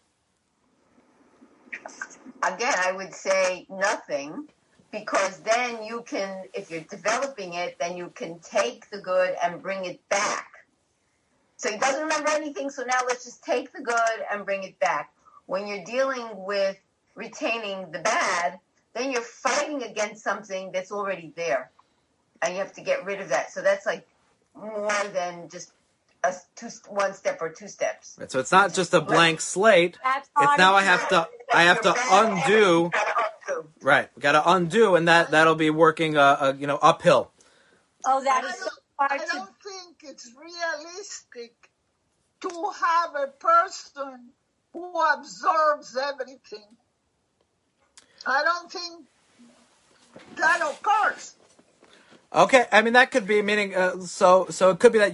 Again, I would say nothing, because then you can, if you're developing it, then you can take the good and bring it back. So he doesn't remember anything, so now let's just take the good and bring it back. When you're dealing with retaining the bad, then you're fighting against something that's already there, and you have to get rid of that. So that's like more than just one step or 2 steps. Right, so it's not just a blank slate. It's now I have to undo. Right, we got to undo, and that'll be working uphill. Oh, that is so hard I don't think it's realistic to have a person who absorbs everything. I don't think that occurs. Okay, I mean that could be meaning. So it could be that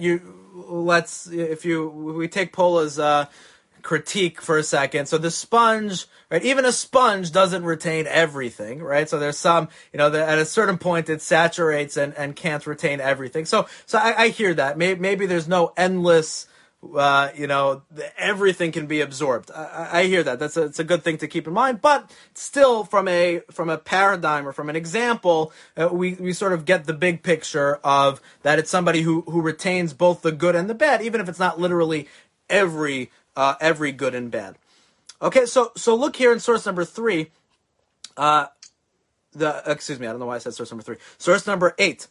we take Paula's critique for a second. So the sponge, right? Even a sponge doesn't retain everything, right? So there's some, at a certain point it saturates and can't retain everything. So I hear that. Maybe there's no endless. Everything can be absorbed. I hear that. It's a good thing to keep in mind. But still, from a paradigm or from an example, we sort of get the big picture of that. It's somebody who retains both the good and the bad, even if it's not literally every good and bad. Okay, so look here in source number 3. Excuse me, I don't know why I said source number 3. Source number 8,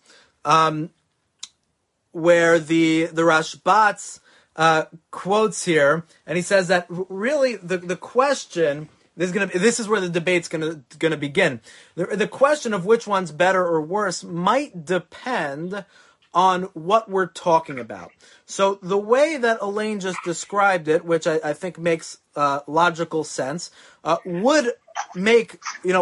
where the Rashbatz quotes here, and he says that really the question this is where the debate's gonna begin. The question of which one's better or worse might depend on what we're talking about. So the way that Elaine just described it, which I think makes logical sense, would make,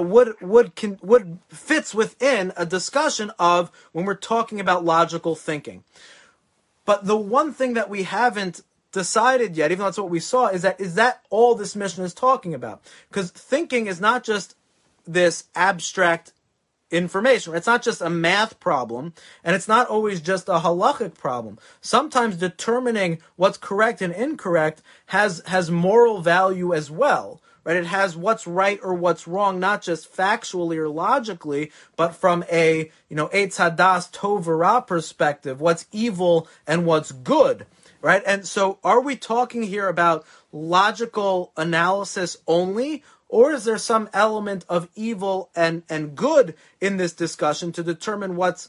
would fits within a discussion of when we're talking about logical thinking. But the one thing that we haven't decided yet, even though that's what we saw, is that all this Mishnah is talking about? Because thinking is not just this abstract information. It's not just a math problem, and it's not always just a halachic problem. Sometimes determining what's correct and incorrect has moral value as well. Right? It has what's right or what's wrong, not just factually or logically, but from a, Eitz Hadas Tov V'Ra perspective, what's evil and what's good. Right? And so are we talking here about logical analysis only, or is there some element of evil and good in this discussion to determine what's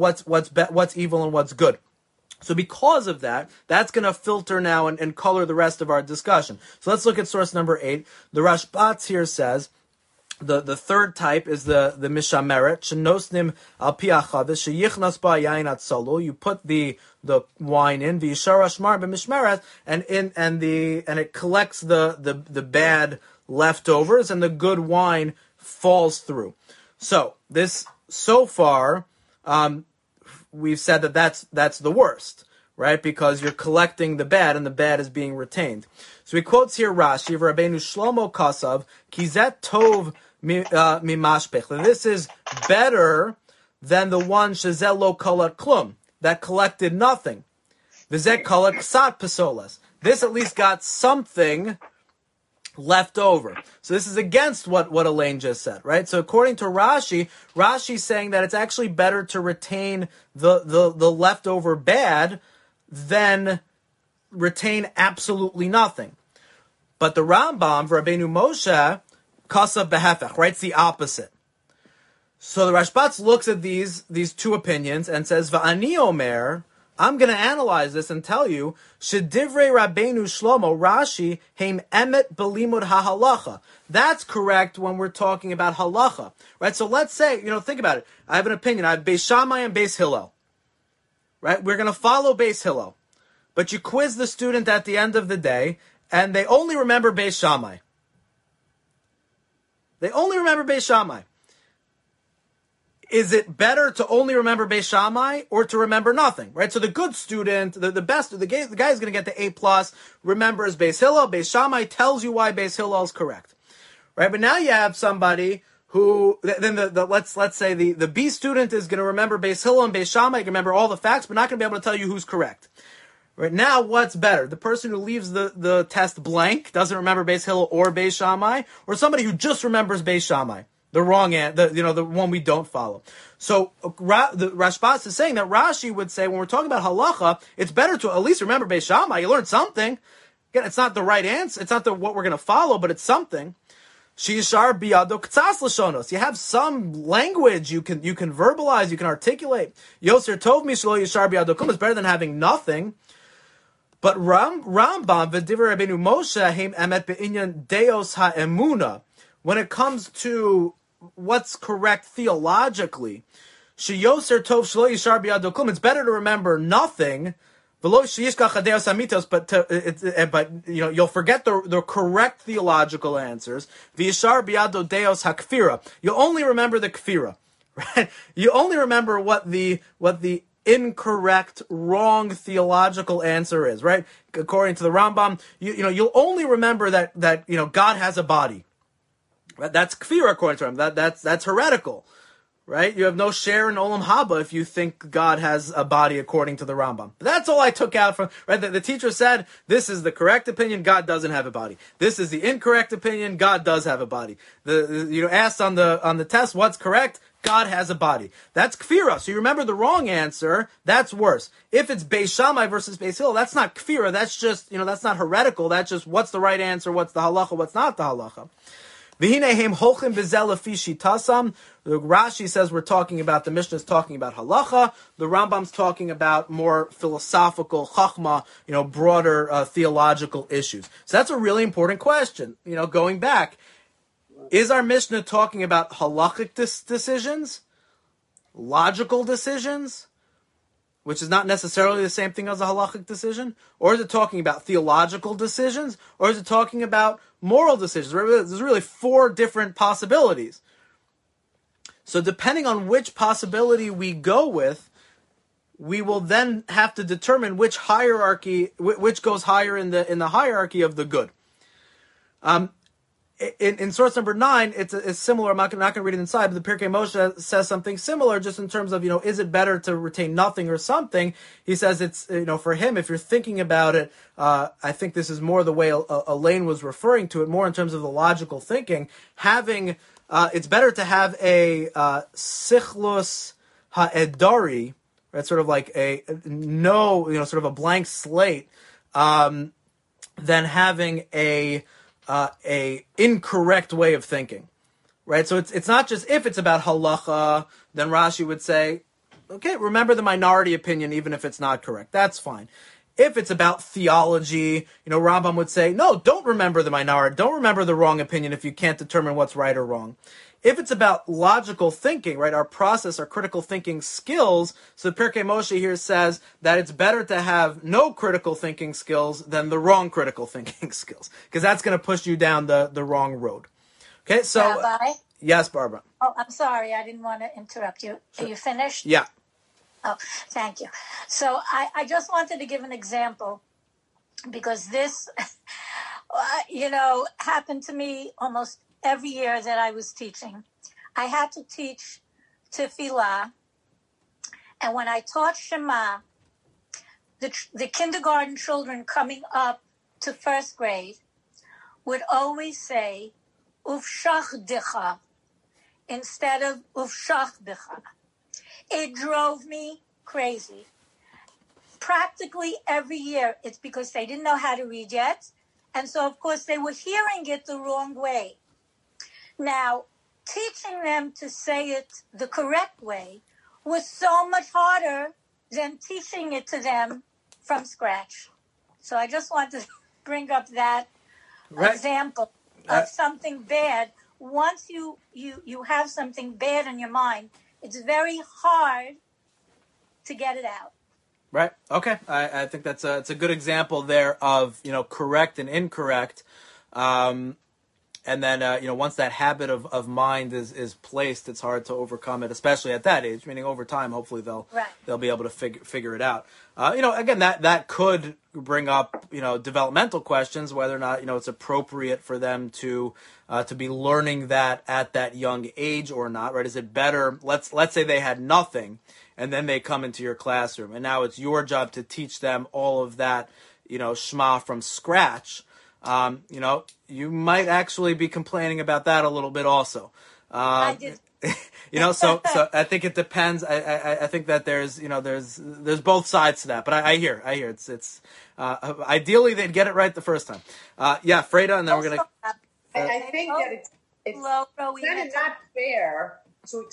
evil and what's good? So because of that, that's going to filter now and color the rest of our discussion. So let's look at source number 8. The Rashbatz here says, the third type is the mishameret, shenosnim al pi achavis, sheyichnas ba yain atzalo. You put the wine in, v'yishar ashmar b'mishmeret, and it collects the bad leftovers, and the good wine falls through. So so far, we've said that's the worst, right? Because you're collecting the bad, and the bad is being retained. So he quotes here Rashi, Rabbeinu Shlomo Kasav, Kizet Tov Mimashpech. This is better than the one Shazel Lo Kolat Klum, that collected nothing. Vizet Kolat Ksat Pesolas. This at least got something left over. So this is against what Elaine just said, right? So according to Rashi's saying that it's actually better to retain the leftover bad than retain absolutely nothing. But the Rambam, Rabbeinu Moshe, Kasav Behefech, writes the opposite. So the Rashbatz looks at these two opinions and says, Va'ani Omer, I'm going to analyze this and tell you, Shedivrei Rabbeinu Shlomo, Rashi, heim emet belimud hahalacha. That's correct when we're talking about halacha, right? So let's say, think about it. I have an opinion. I have Beis Shammai and Beis Hillel, right? We're going to follow Beis Hillel. But you quiz the student at the end of the day, and they only remember Beis Shammai. They only remember Beis Shammai. Is it better to only remember Beis Shammai or to remember nothing, right? So the good student, the guy is going to get the A+, remembers Beis Hillel. Beis Shammai tells you why Beis Hillel is correct, right? But now you have somebody who, then let's say the B student is going to remember Beis Hillel and Beis Shammai, can remember all the facts, but not going to be able to tell you who's correct. Right now, what's better? The person who leaves the test blank, doesn't remember Beis Hillel or Beis Shammai, or somebody who just remembers Beis Shammai? The wrong answer, the one we don't follow. So the Rashbatz is saying that Rashi would say when we're talking about halacha, it's better to at least remember Beis Shammai. You learned something. Again, it's not the right answer. It's not what we're going to follow, but it's something. Sheyishar biyado k'tzas l'shonos. You have some language you can verbalize, you can articulate. Yoser tov mishlo yishar biyado kum is better than having nothing. But Rambam v'divrei Rabbeinu Moshe heim emet be'inyan deos ha'emuna. When it comes to what's correct theologically, sheyoser tov shlo yishar biyado klum, it's better to remember nothing. V'lo sheyishkach hadeos hamitos, but you'll forget the correct theological answers. V'yishar biyado deos hakfira. You'll only remember the kfira, right? You only remember what the incorrect, wrong theological answer is, right? According to the Rambam, you'll only remember that God has a body. That's kfir according to him. That's heretical, right? You have no share in Olam Haba if you think God has a body according to the Rambam. But that's all I took out from, right? The teacher said, this is the correct opinion, God doesn't have a body. This is the incorrect opinion, God does have a body. Asked on the test, what's correct? God has a body. That's kfira. So you remember the wrong answer, that's worse. If it's Beis Shammai versus Beis Hillel, that's not kfira, that's just, that's not heretical, that's just what's the right answer, what's the halacha, what's not the halacha. The Rashi says we're talking about, the Mishnah is talking about halacha, the Rambam's talking about more philosophical, chachma, broader theological issues. So that's a really important question. Going back, is our Mishnah talking about halachic decisions, logical decisions, which is not necessarily the same thing as a halachic decision? Or is it talking about theological decisions? Or is it talking about moral decisions? There's really 4 different possibilities. So depending on which possibility we go with, we will then have to determine which goes higher in the hierarchy of the good. In source number 9, it's similar. I'm not going to read it inside, but the Pirkei Moshe says something similar, just in terms of, is it better to retain nothing or something? He says it's, for him, if you're thinking about it, I think this is more the way Elaine was referring to it, more in terms of the logical thinking. It's better to have a sichlus ha'edari, right? Sort of like sort of a blank slate, than having a incorrect way of thinking, right? So it's not just if it's about halacha, then Rashi would say, okay, remember the minority opinion even if it's not correct. That's fine. If it's about theology, Rambam would say, no, don't remember the minority, don't remember the wrong opinion if you can't determine what's right or wrong. If it's about logical thinking, right, our critical thinking skills, so Pirkei Moshe here says that it's better to have no critical thinking skills than the wrong critical thinking skills, because that's going to push you down the wrong road. Okay, so... Rabbi? Yes, Barbara. Oh, I'm sorry, I didn't want to interrupt you. Sure. Are you finished? Yeah. Oh, thank you. So I just wanted to give an example, because this, happened to me almost every year that I was teaching. I had to teach tefillah, and when I taught Shema, the kindergarten children coming up to first grade would always say ufshachdecha instead of ufshachdecha. It drove me crazy. Practically every year, it's because they didn't know how to read yet, and so of course they were hearing it the wrong way. Now, teaching them to say it the correct way was so much harder than teaching it to them from scratch. So I just want to bring up that example of something bad. Once you have something bad in your mind, it's very hard to get it out. Right. Okay. I think it's a good example there of, correct and incorrect. And then, once that habit of mind is placed, it's hard to overcome it, especially at that age, meaning over time, hopefully they'll be able to figure it out. Again, that could bring up, developmental questions, whether or not, it's appropriate for them to be learning that at that young age or not, right? Is it better, let's say they had nothing and then they come into your classroom and now it's your job to teach them all of that, Shema from scratch. You might actually be complaining about that a little bit also. I did. So I think it depends. I think that there's both sides to that, but I hear it's ideally they'd get it right the first time. Freda, and then we're gonna. I think that it's kind of not fair to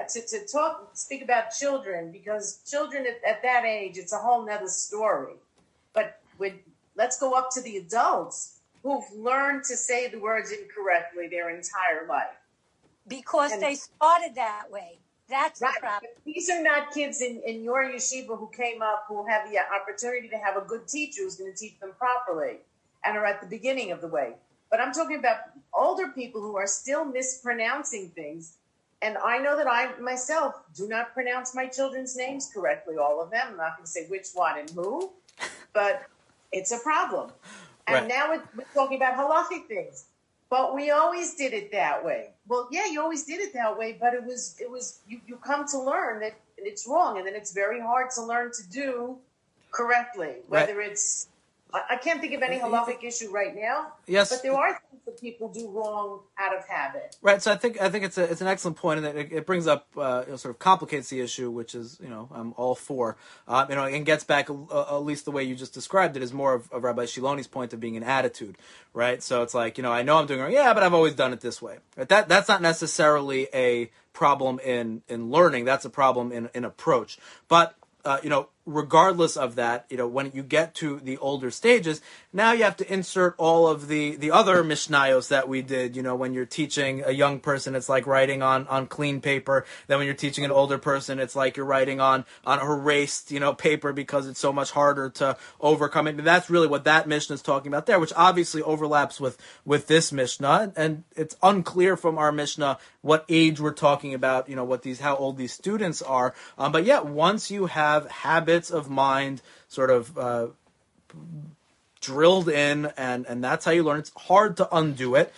speak about children, because children at that age, it's a whole nother story. But let's go up to the adults who've learned to say the words incorrectly their entire life. Because they started that way. That's the problem. But these are not kids in your yeshiva who came up, who have the opportunity to have a good teacher who's going to teach them properly and are at the beginning of the way. But I'm talking about older people who are still mispronouncing things. And I know that I myself do not pronounce my children's names correctly, all of them. I'm not going to say which one and who, but it's a problem. And now we're talking about halachic things. But we always did it that way. Well, yeah, you always did it that way, but it was you come to learn that it's wrong, and then it's very hard to learn to do correctly. Whether it's, I can't think of any halachic issue right now. Yes, but there are things that people do wrong out of habit. Right. So I think it's an excellent point, and it brings up sort of complicates the issue, which is I'm all for. And gets back at least the way you just described it is more of Rabbi Shiloni's point of being an attitude, right? So it's like I know I'm doing wrong, but I've always done it this way. Right? That's not necessarily a problem in learning. That's a problem in approach. But regardless of that, when you get to the older stages, now you have to insert all of the other mishnayos that we did. When you're teaching a young person, it's like writing on clean paper. Then when you're teaching an older person, it's like you're writing on erased, paper, because it's so much harder to overcome it. And that's really what that Mishnah is talking about there, which obviously overlaps with this Mishnah. And it's unclear from our Mishnah what age we're talking about, how old these students are. But yet, once you have habits of mind sort of drilled in, and that's how you learn, it's hard to undo it.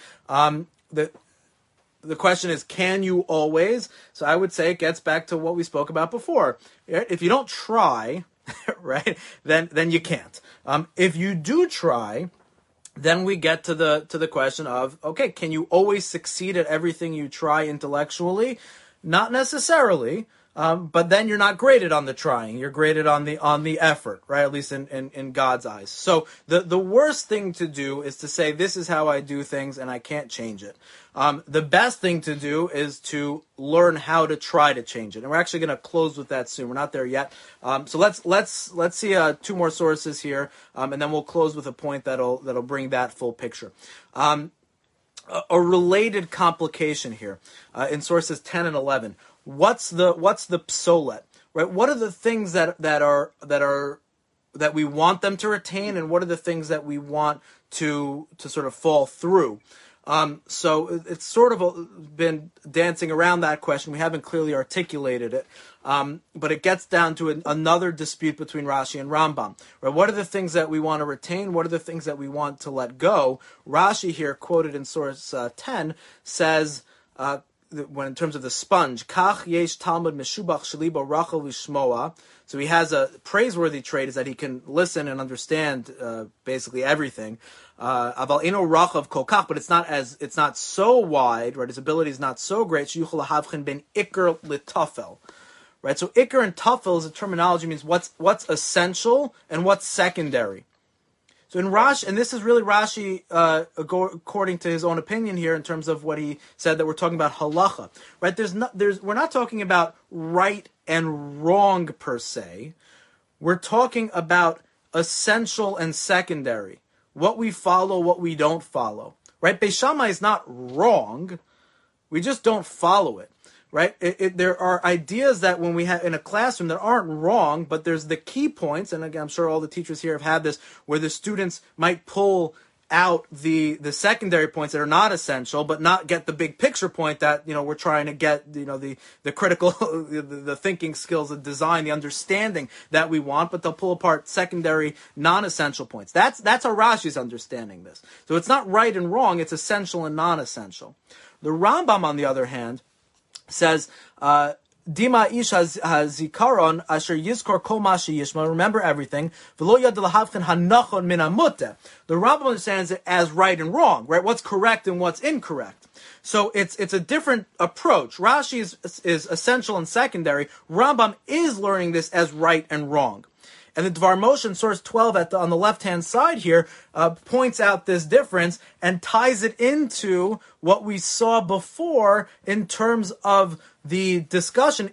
The question is, can you always? So I would say it gets back to what we spoke about before. If you don't try, right, then you can't. If you do try, then we get to the question of, okay, can you always succeed at everything you try intellectually? Not necessarily. But then you're not graded on the trying. You're graded on the effort, right? At least in God's eyes. So the worst thing to do is to say, this is how I do things and I can't change it. The best thing to do is to learn how to try to change it. And we're actually going to close with that soon. We're not there yet. So let's see two more sources here, and then we'll close with a point that'll bring that full picture. A related complication here in sources 10 and 11. What's the psolet, right? What are the things that we want them to retain, and what are the things that we want to sort of fall through? So it's sort of been dancing around that question. We haven't clearly articulated it, but it gets down to another dispute between Rashi and Rambam. Right? What are the things that we want to retain? What are the things that we want to let go? Rashi here, quoted in source 10, says, when in terms of the sponge, Kach yesh Talmud meshubach shelibo rachel v'shmoa. So he has a praiseworthy trait, is that he can listen and understand basically everything. Aval eno rachav kol kach, but it's not so wide, right? His ability is not so great. Sheyuchol lahavchen ben ikr litafel, right? So ikr and tafel is a terminology, means what's essential and what's secondary. So in Rashi, and this is really Rashi, according to his own opinion here, in terms of what he said, that we're talking about halacha, right? We're not talking about right and wrong per se. We're talking about essential and secondary. What we follow, what we don't follow, right? Beis Shammai is not wrong. We just don't follow it. Right? There are ideas that when we have in a classroom that aren't wrong, but there's the key points, and again, I'm sure all the teachers here have had this, where the students might pull out the secondary points that are not essential, but not get the big picture point that, we're trying to get, the critical, the thinking skills, the design, the understanding that we want, but they'll pull apart secondary, non-essential points. That's how Rashi's understanding this. So it's not right and wrong, it's essential and non-essential. The Rambam, on the other hand, says, Dima ish hazikaron asher yizkor kol ma sheyishma. Remember everything. V'lo yad lahavchen hanachon min hamuteh. The Rambam understands it as right and wrong, right? What's correct and what's incorrect. So it's a different approach. Rashi is essential and secondary. Rambam is learning this as right and wrong. And the Dvar Moshe in source 12 on the left-hand side here points out this difference and ties it into what we saw before in terms of the discussion.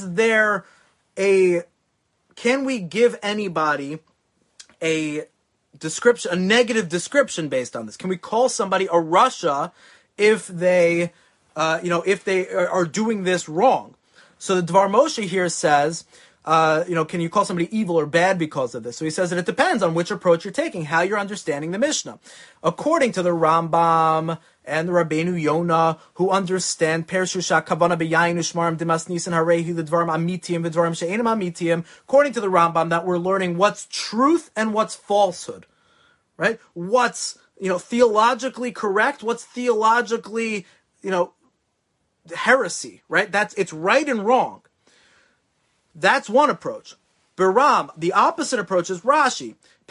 Can we give anybody a description, a negative description based on this? Can we call somebody a rasha if they are doing this wrong? So the Dvar Moshe here says, can you call somebody evil or bad because of this? So he says that it depends on which approach you're taking, how you're understanding the Mishnah. According to the Rambam and the Rabbeinu Yonah, who understand Pershusha Kavana Beyayin Ushmarim Dimas Nisan Harehi L'Dvarim Amitiyim V'Dvarim She'enim Amitiyim. According to the Rambam, that we're learning what's truth and what's falsehood, right? What's theologically correct, what's theologically heresy, right? It's right and wrong. That's one approach. Biram, the opposite approach is Rashi.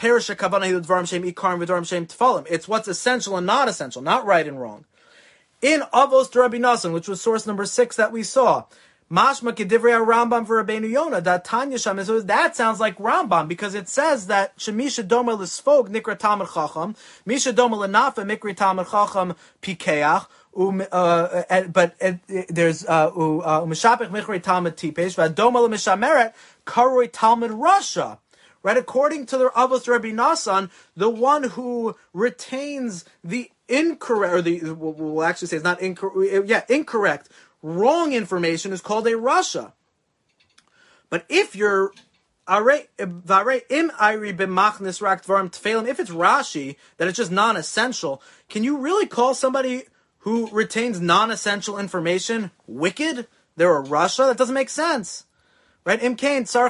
It's what's essential and not essential, not right and wrong. In Avos to Rabbi Nassan, which was source number 6 that we saw, Mashma Kedivrei Rambam for Rabbeinu Yonah, that Tanya Sham, that sounds like Rambam, because it says that Shemisha Doma L'Sfog Nikra Talmid Chacham, Misha Doma L'Nafa Mikri Talmid Chacham Pikeach, there's umeshapech michrei talmud tipesh v'adoma l'mishameret karoi talmud rasha. Right, according to the Avos Rabbi Nassan, the one who retains the incorrect, or we'll actually say it's not incorrect, wrong information is called a rasha. But if you're if it's Rashi, that it's just non-essential, can you really call somebody who retains non-essential information wicked? They're a rasha? That doesn't make sense. Right? But according to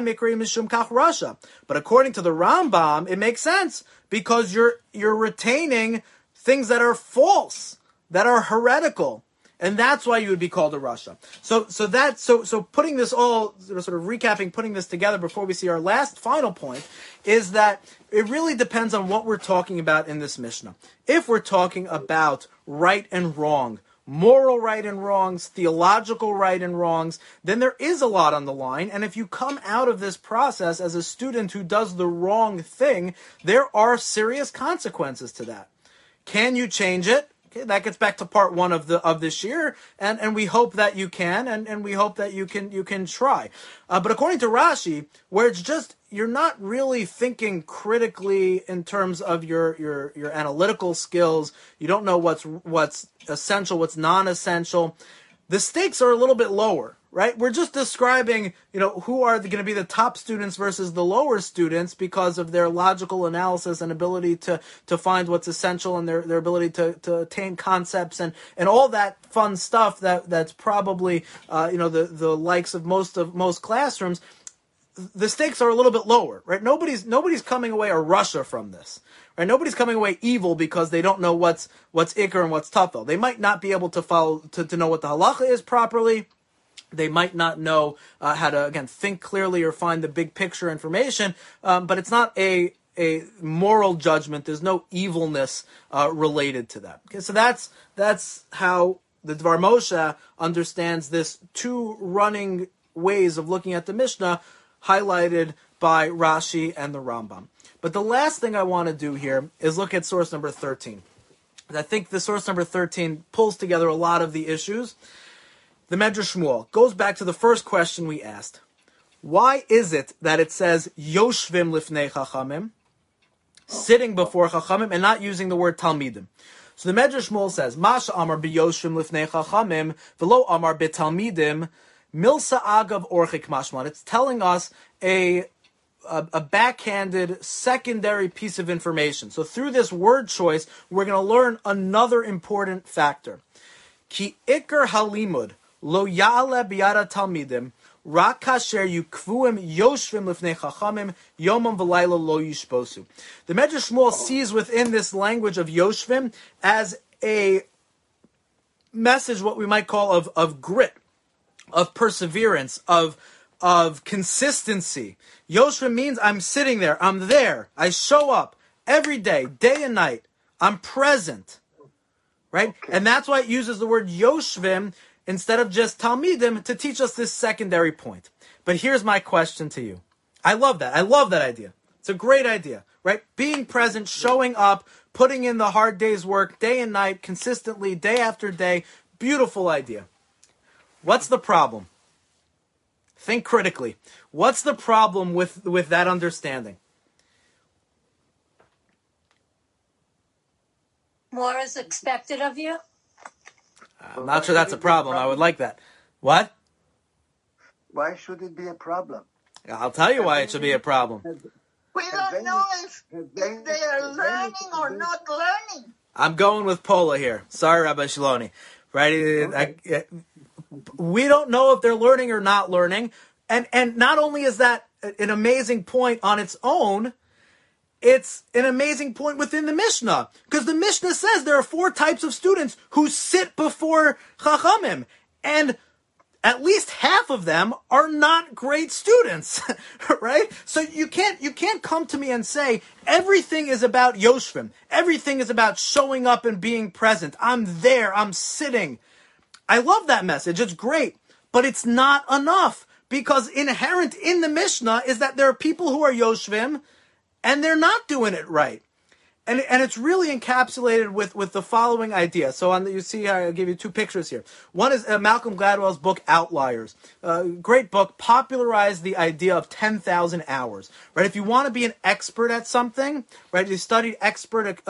the Rambam, it makes sense because you're retaining things that are false, that are heretical. And that's why you would be called a rasha. So putting this all, sort of recapping, putting this together before we see our last final point, is that it really depends on what we're talking about in this Mishnah. If we're talking about right and wrong, moral right and wrongs, theological right and wrongs, then there is a lot on the line. And if you come out of this process as a student who does the wrong thing, there are serious consequences to that. Can you change it? Okay, that gets back to part one of this year, and we hope that you can, and we hope that you can try. But according to Rashi, where it's just you're not really thinking critically in terms of your analytical skills, you don't know what's essential, what's non-essential, the stakes are a little bit lower. Right? We're just describing, who are going to be the top students versus the lower students because of their logical analysis and ability to find what's essential and their ability to attain concepts and all that fun stuff that's probably, the likes of most classrooms. The stakes are a little bit lower, right? Nobody's coming away a rasha from this, right? Nobody's coming away evil because they don't know what's ikar and what's tafel. They might not be able to follow, to know what the halacha is properly. They might not know how to, again, think clearly or find the big picture information, but it's not a moral judgment. There's no evilness related to that. Okay, so that's how the Dvar Moshe understands this two running ways of looking at the Mishnah, highlighted by Rashi and the Rambam. But the last thing I want to do here is look at source number 13. I think the source number 13 pulls together a lot of the issues. The Medrash Shmuel goes back to the first question we asked. Why is it that it says Yoshvim lifnei Chachamim, sitting before Chachamim, and not using the word Talmidim? So the Medrash Shmuel says, Masha Amar biyoshvim lifnei Chachamim, v'lo Amar bitalmidim, milsa agav orchik mashman. It's telling us a backhanded secondary piece of information. So through this word choice, we're going to learn another important factor. Ki ikar halimud lo ya'ale biyada talmidim rak kasher yukvuim yoshvim lifnei chachamim yomam v'layla lo yishbosu. The Medrash Shmuel sees within this language of yoshvim as a message, what we might call of grit, of perseverance, of consistency. Yoshvim means I'm sitting there, I'm there, I show up every day, day and night, I'm present. Right? Okay. And that's why it uses the word Yoshvim instead of just Talmidim to teach us this secondary point. But here's my question to you. I love that. I love that idea. It's a great idea, right? Being present, showing up, putting in the hard day's work, day and night, consistently, day after day. Beautiful idea. What's the problem? Think critically. What's the problem with that understanding? More is expected of you? I'm not sure that's a problem. I would like that. What? Why should it be a problem? I'll tell you why it should be a problem. We don't know if they are learning or not learning. I'm going with Pola here. Sorry, Rabbi Shiloni. Right? We don't know if they're learning or not learning. And not only is that an amazing point on its own, it's an amazing point within the Mishnah. Because the Mishnah says there are 4 types of students who sit before Chachamim. And at least half of them are not great students. Right? So you can't come to me and say everything is about Yoshvim. Everything is about showing up and being present. I'm there. I'm sitting. I love that message. It's great. But it's not enough. Because inherent in the Mishnah is that there are people who are Yoshvim and they're not doing it right. And it's really encapsulated with the following idea. So you see, I'll give you two pictures here. One is Malcolm Gladwell's book, Outliers. Great book, popularized the idea of 10,000 hours, right? If you want to be an expert at something, right, you studied experts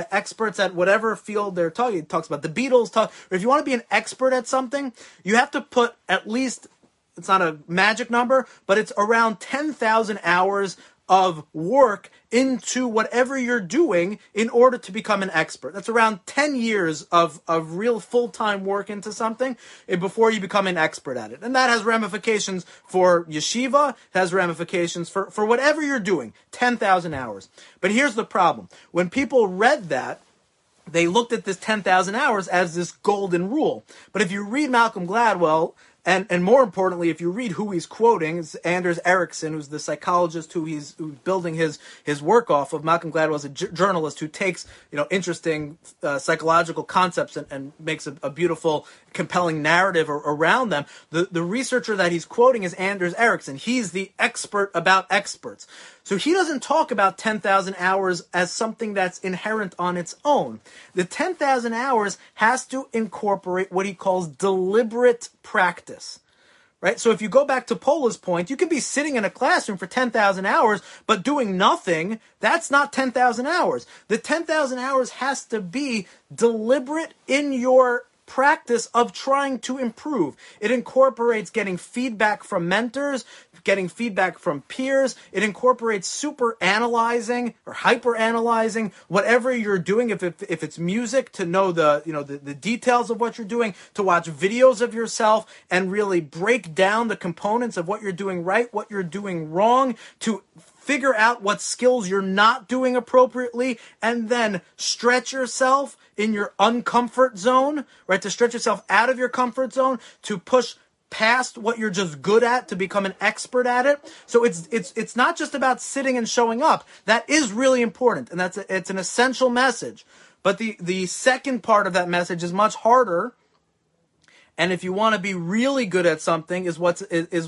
at whatever field they're talking. It talks about the Beatles. If you want to be an expert at something, you have to put at least, it's not a magic number, but it's around 10,000 hours of work into whatever you're doing in order to become an expert. That's around 10 years of real full-time work into something before you become an expert at it. And that has ramifications for yeshiva, has ramifications for whatever you're doing, 10,000 hours. But here's the problem. When people read that, they looked at this 10,000 hours as this golden rule. But if you read Malcolm Gladwell, and more importantly, if you read who he's quoting, it's Anders Ericsson, who's the psychologist who's building his work off of. Malcolm Gladwell is a journalist who takes interesting psychological concepts and makes a beautiful, compelling narrative around them. The researcher that he's quoting is Anders Ericsson. He's the expert about experts. So he doesn't talk about 10,000 hours as something that's inherent on its own. The 10,000 hours has to incorporate what he calls deliberate practice. Right? So if you go back to Pola's point, you can be sitting in a classroom for 10,000 hours, but doing nothing. That's not 10,000 hours. The 10,000 hours has to be deliberate in your practice of trying to improve. It incorporates getting feedback from mentors, getting feedback from peers. It incorporates super analyzing or hyper analyzing whatever you're doing. If it's music, to know the details of what you're doing, to watch videos of yourself and really break down the components of what you're doing right, what you're doing wrong, to figure out what skills you're not doing appropriately, and then stretch yourself in your uncomfort zone, right? To stretch yourself out of your comfort zone, to push past what you're just good at, to become an expert at it. So it's not just about sitting and showing up. That is really important, and it's an essential message. But the second part of that message is much harder. And if you want to be really good at something, is what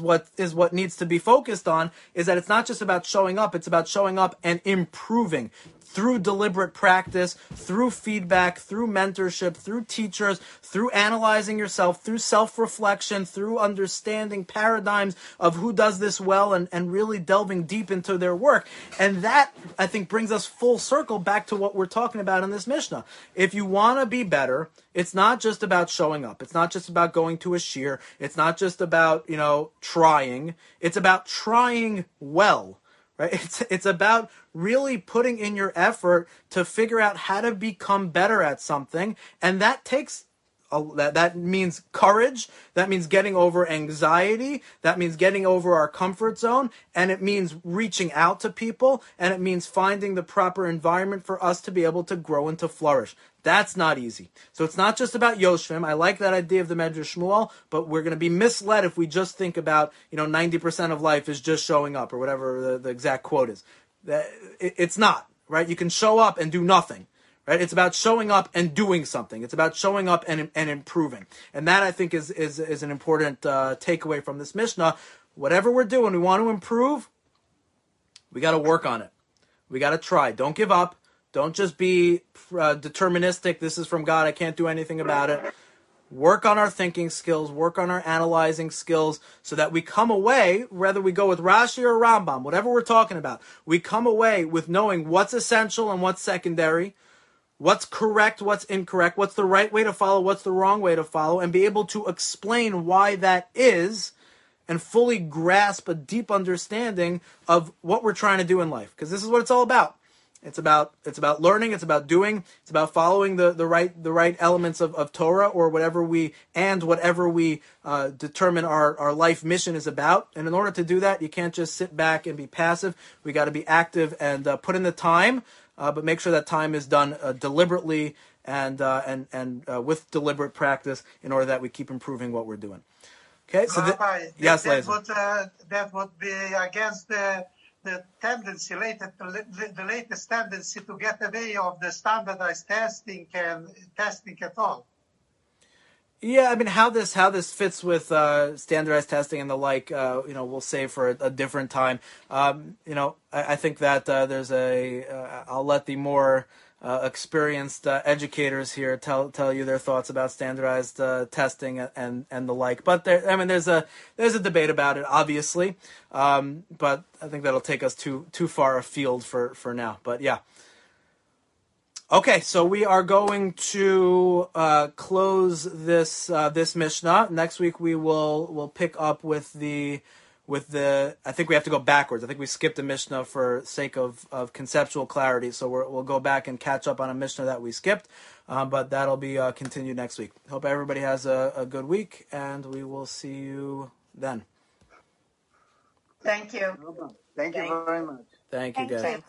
needs to be focused on, is that it's not just about showing up, it's about showing up and improving through deliberate practice, through feedback, through mentorship, through teachers, through analyzing yourself, through self-reflection, through understanding paradigms of who does this well, and really delving deep into their work. And that, I think, brings us full circle back to what we're talking about in this Mishnah. If you want to be better, it's not just about showing up. It's not just about going to a shiur. It's not just about, trying. It's about trying well. Right? It's about really putting in your effort to figure out how to become better at something, and that takes that means courage. That means getting over anxiety. That means getting over our comfort zone, and it means reaching out to people, and it means finding the proper environment for us to be able to grow and to flourish. That's not easy. So it's not just about Yoshvim. I like that idea of the Medrash Shmuel, but we're going to be misled if we just think about, 90% of life is just showing up, or whatever the exact quote is. It's not, right? You can show up and do nothing, right? It's about showing up and doing something. It's about showing up and improving. And that, I think, is an important takeaway from this Mishnah. Whatever we're doing, we want to improve, we got to work on it. We got to try. Don't give up. Don't just be deterministic. This is from God. I can't do anything about it. Work on our thinking skills. Work on our analyzing skills, so that we come away, whether we go with Rashi or Rambam, whatever we're talking about, we come away with knowing what's essential and what's secondary, what's correct, what's incorrect, what's the right way to follow, what's the wrong way to follow, and be able to explain why that is, and fully grasp a deep understanding of what we're trying to do in life. Because this is what it's all about. It's about learning. It's about doing. It's about following the right elements of Torah, or whatever we determine our life mission is about. And in order to do that, you can't just sit back and be passive. We got to be active and put in the time, but make sure that time is done deliberately and with deliberate practice, in order that we keep improving what we're doing. Okay, so yes, that would be against the tendency, the latest tendency to get away of the standardized testing and testing at all. Yeah, I mean, how this fits with standardized testing and the like, we'll save for a different time. I think that there's I'll let the more experienced educators here tell you their thoughts about standardized testing and the like. But there's a debate about it, obviously. But I think that'll take us too far afield for now. But yeah. Okay, so we are going to close this Mishnah. Next week we'll pick up with the. I think we have to go backwards. I think we skipped a Mishnah for sake of conceptual clarity. So we'll go back and catch up on a Mishnah that we skipped. But that'll be continued next week. Hope everybody has a good week, and we will see you then. Thank you. Thank you very much. Thank you, guys.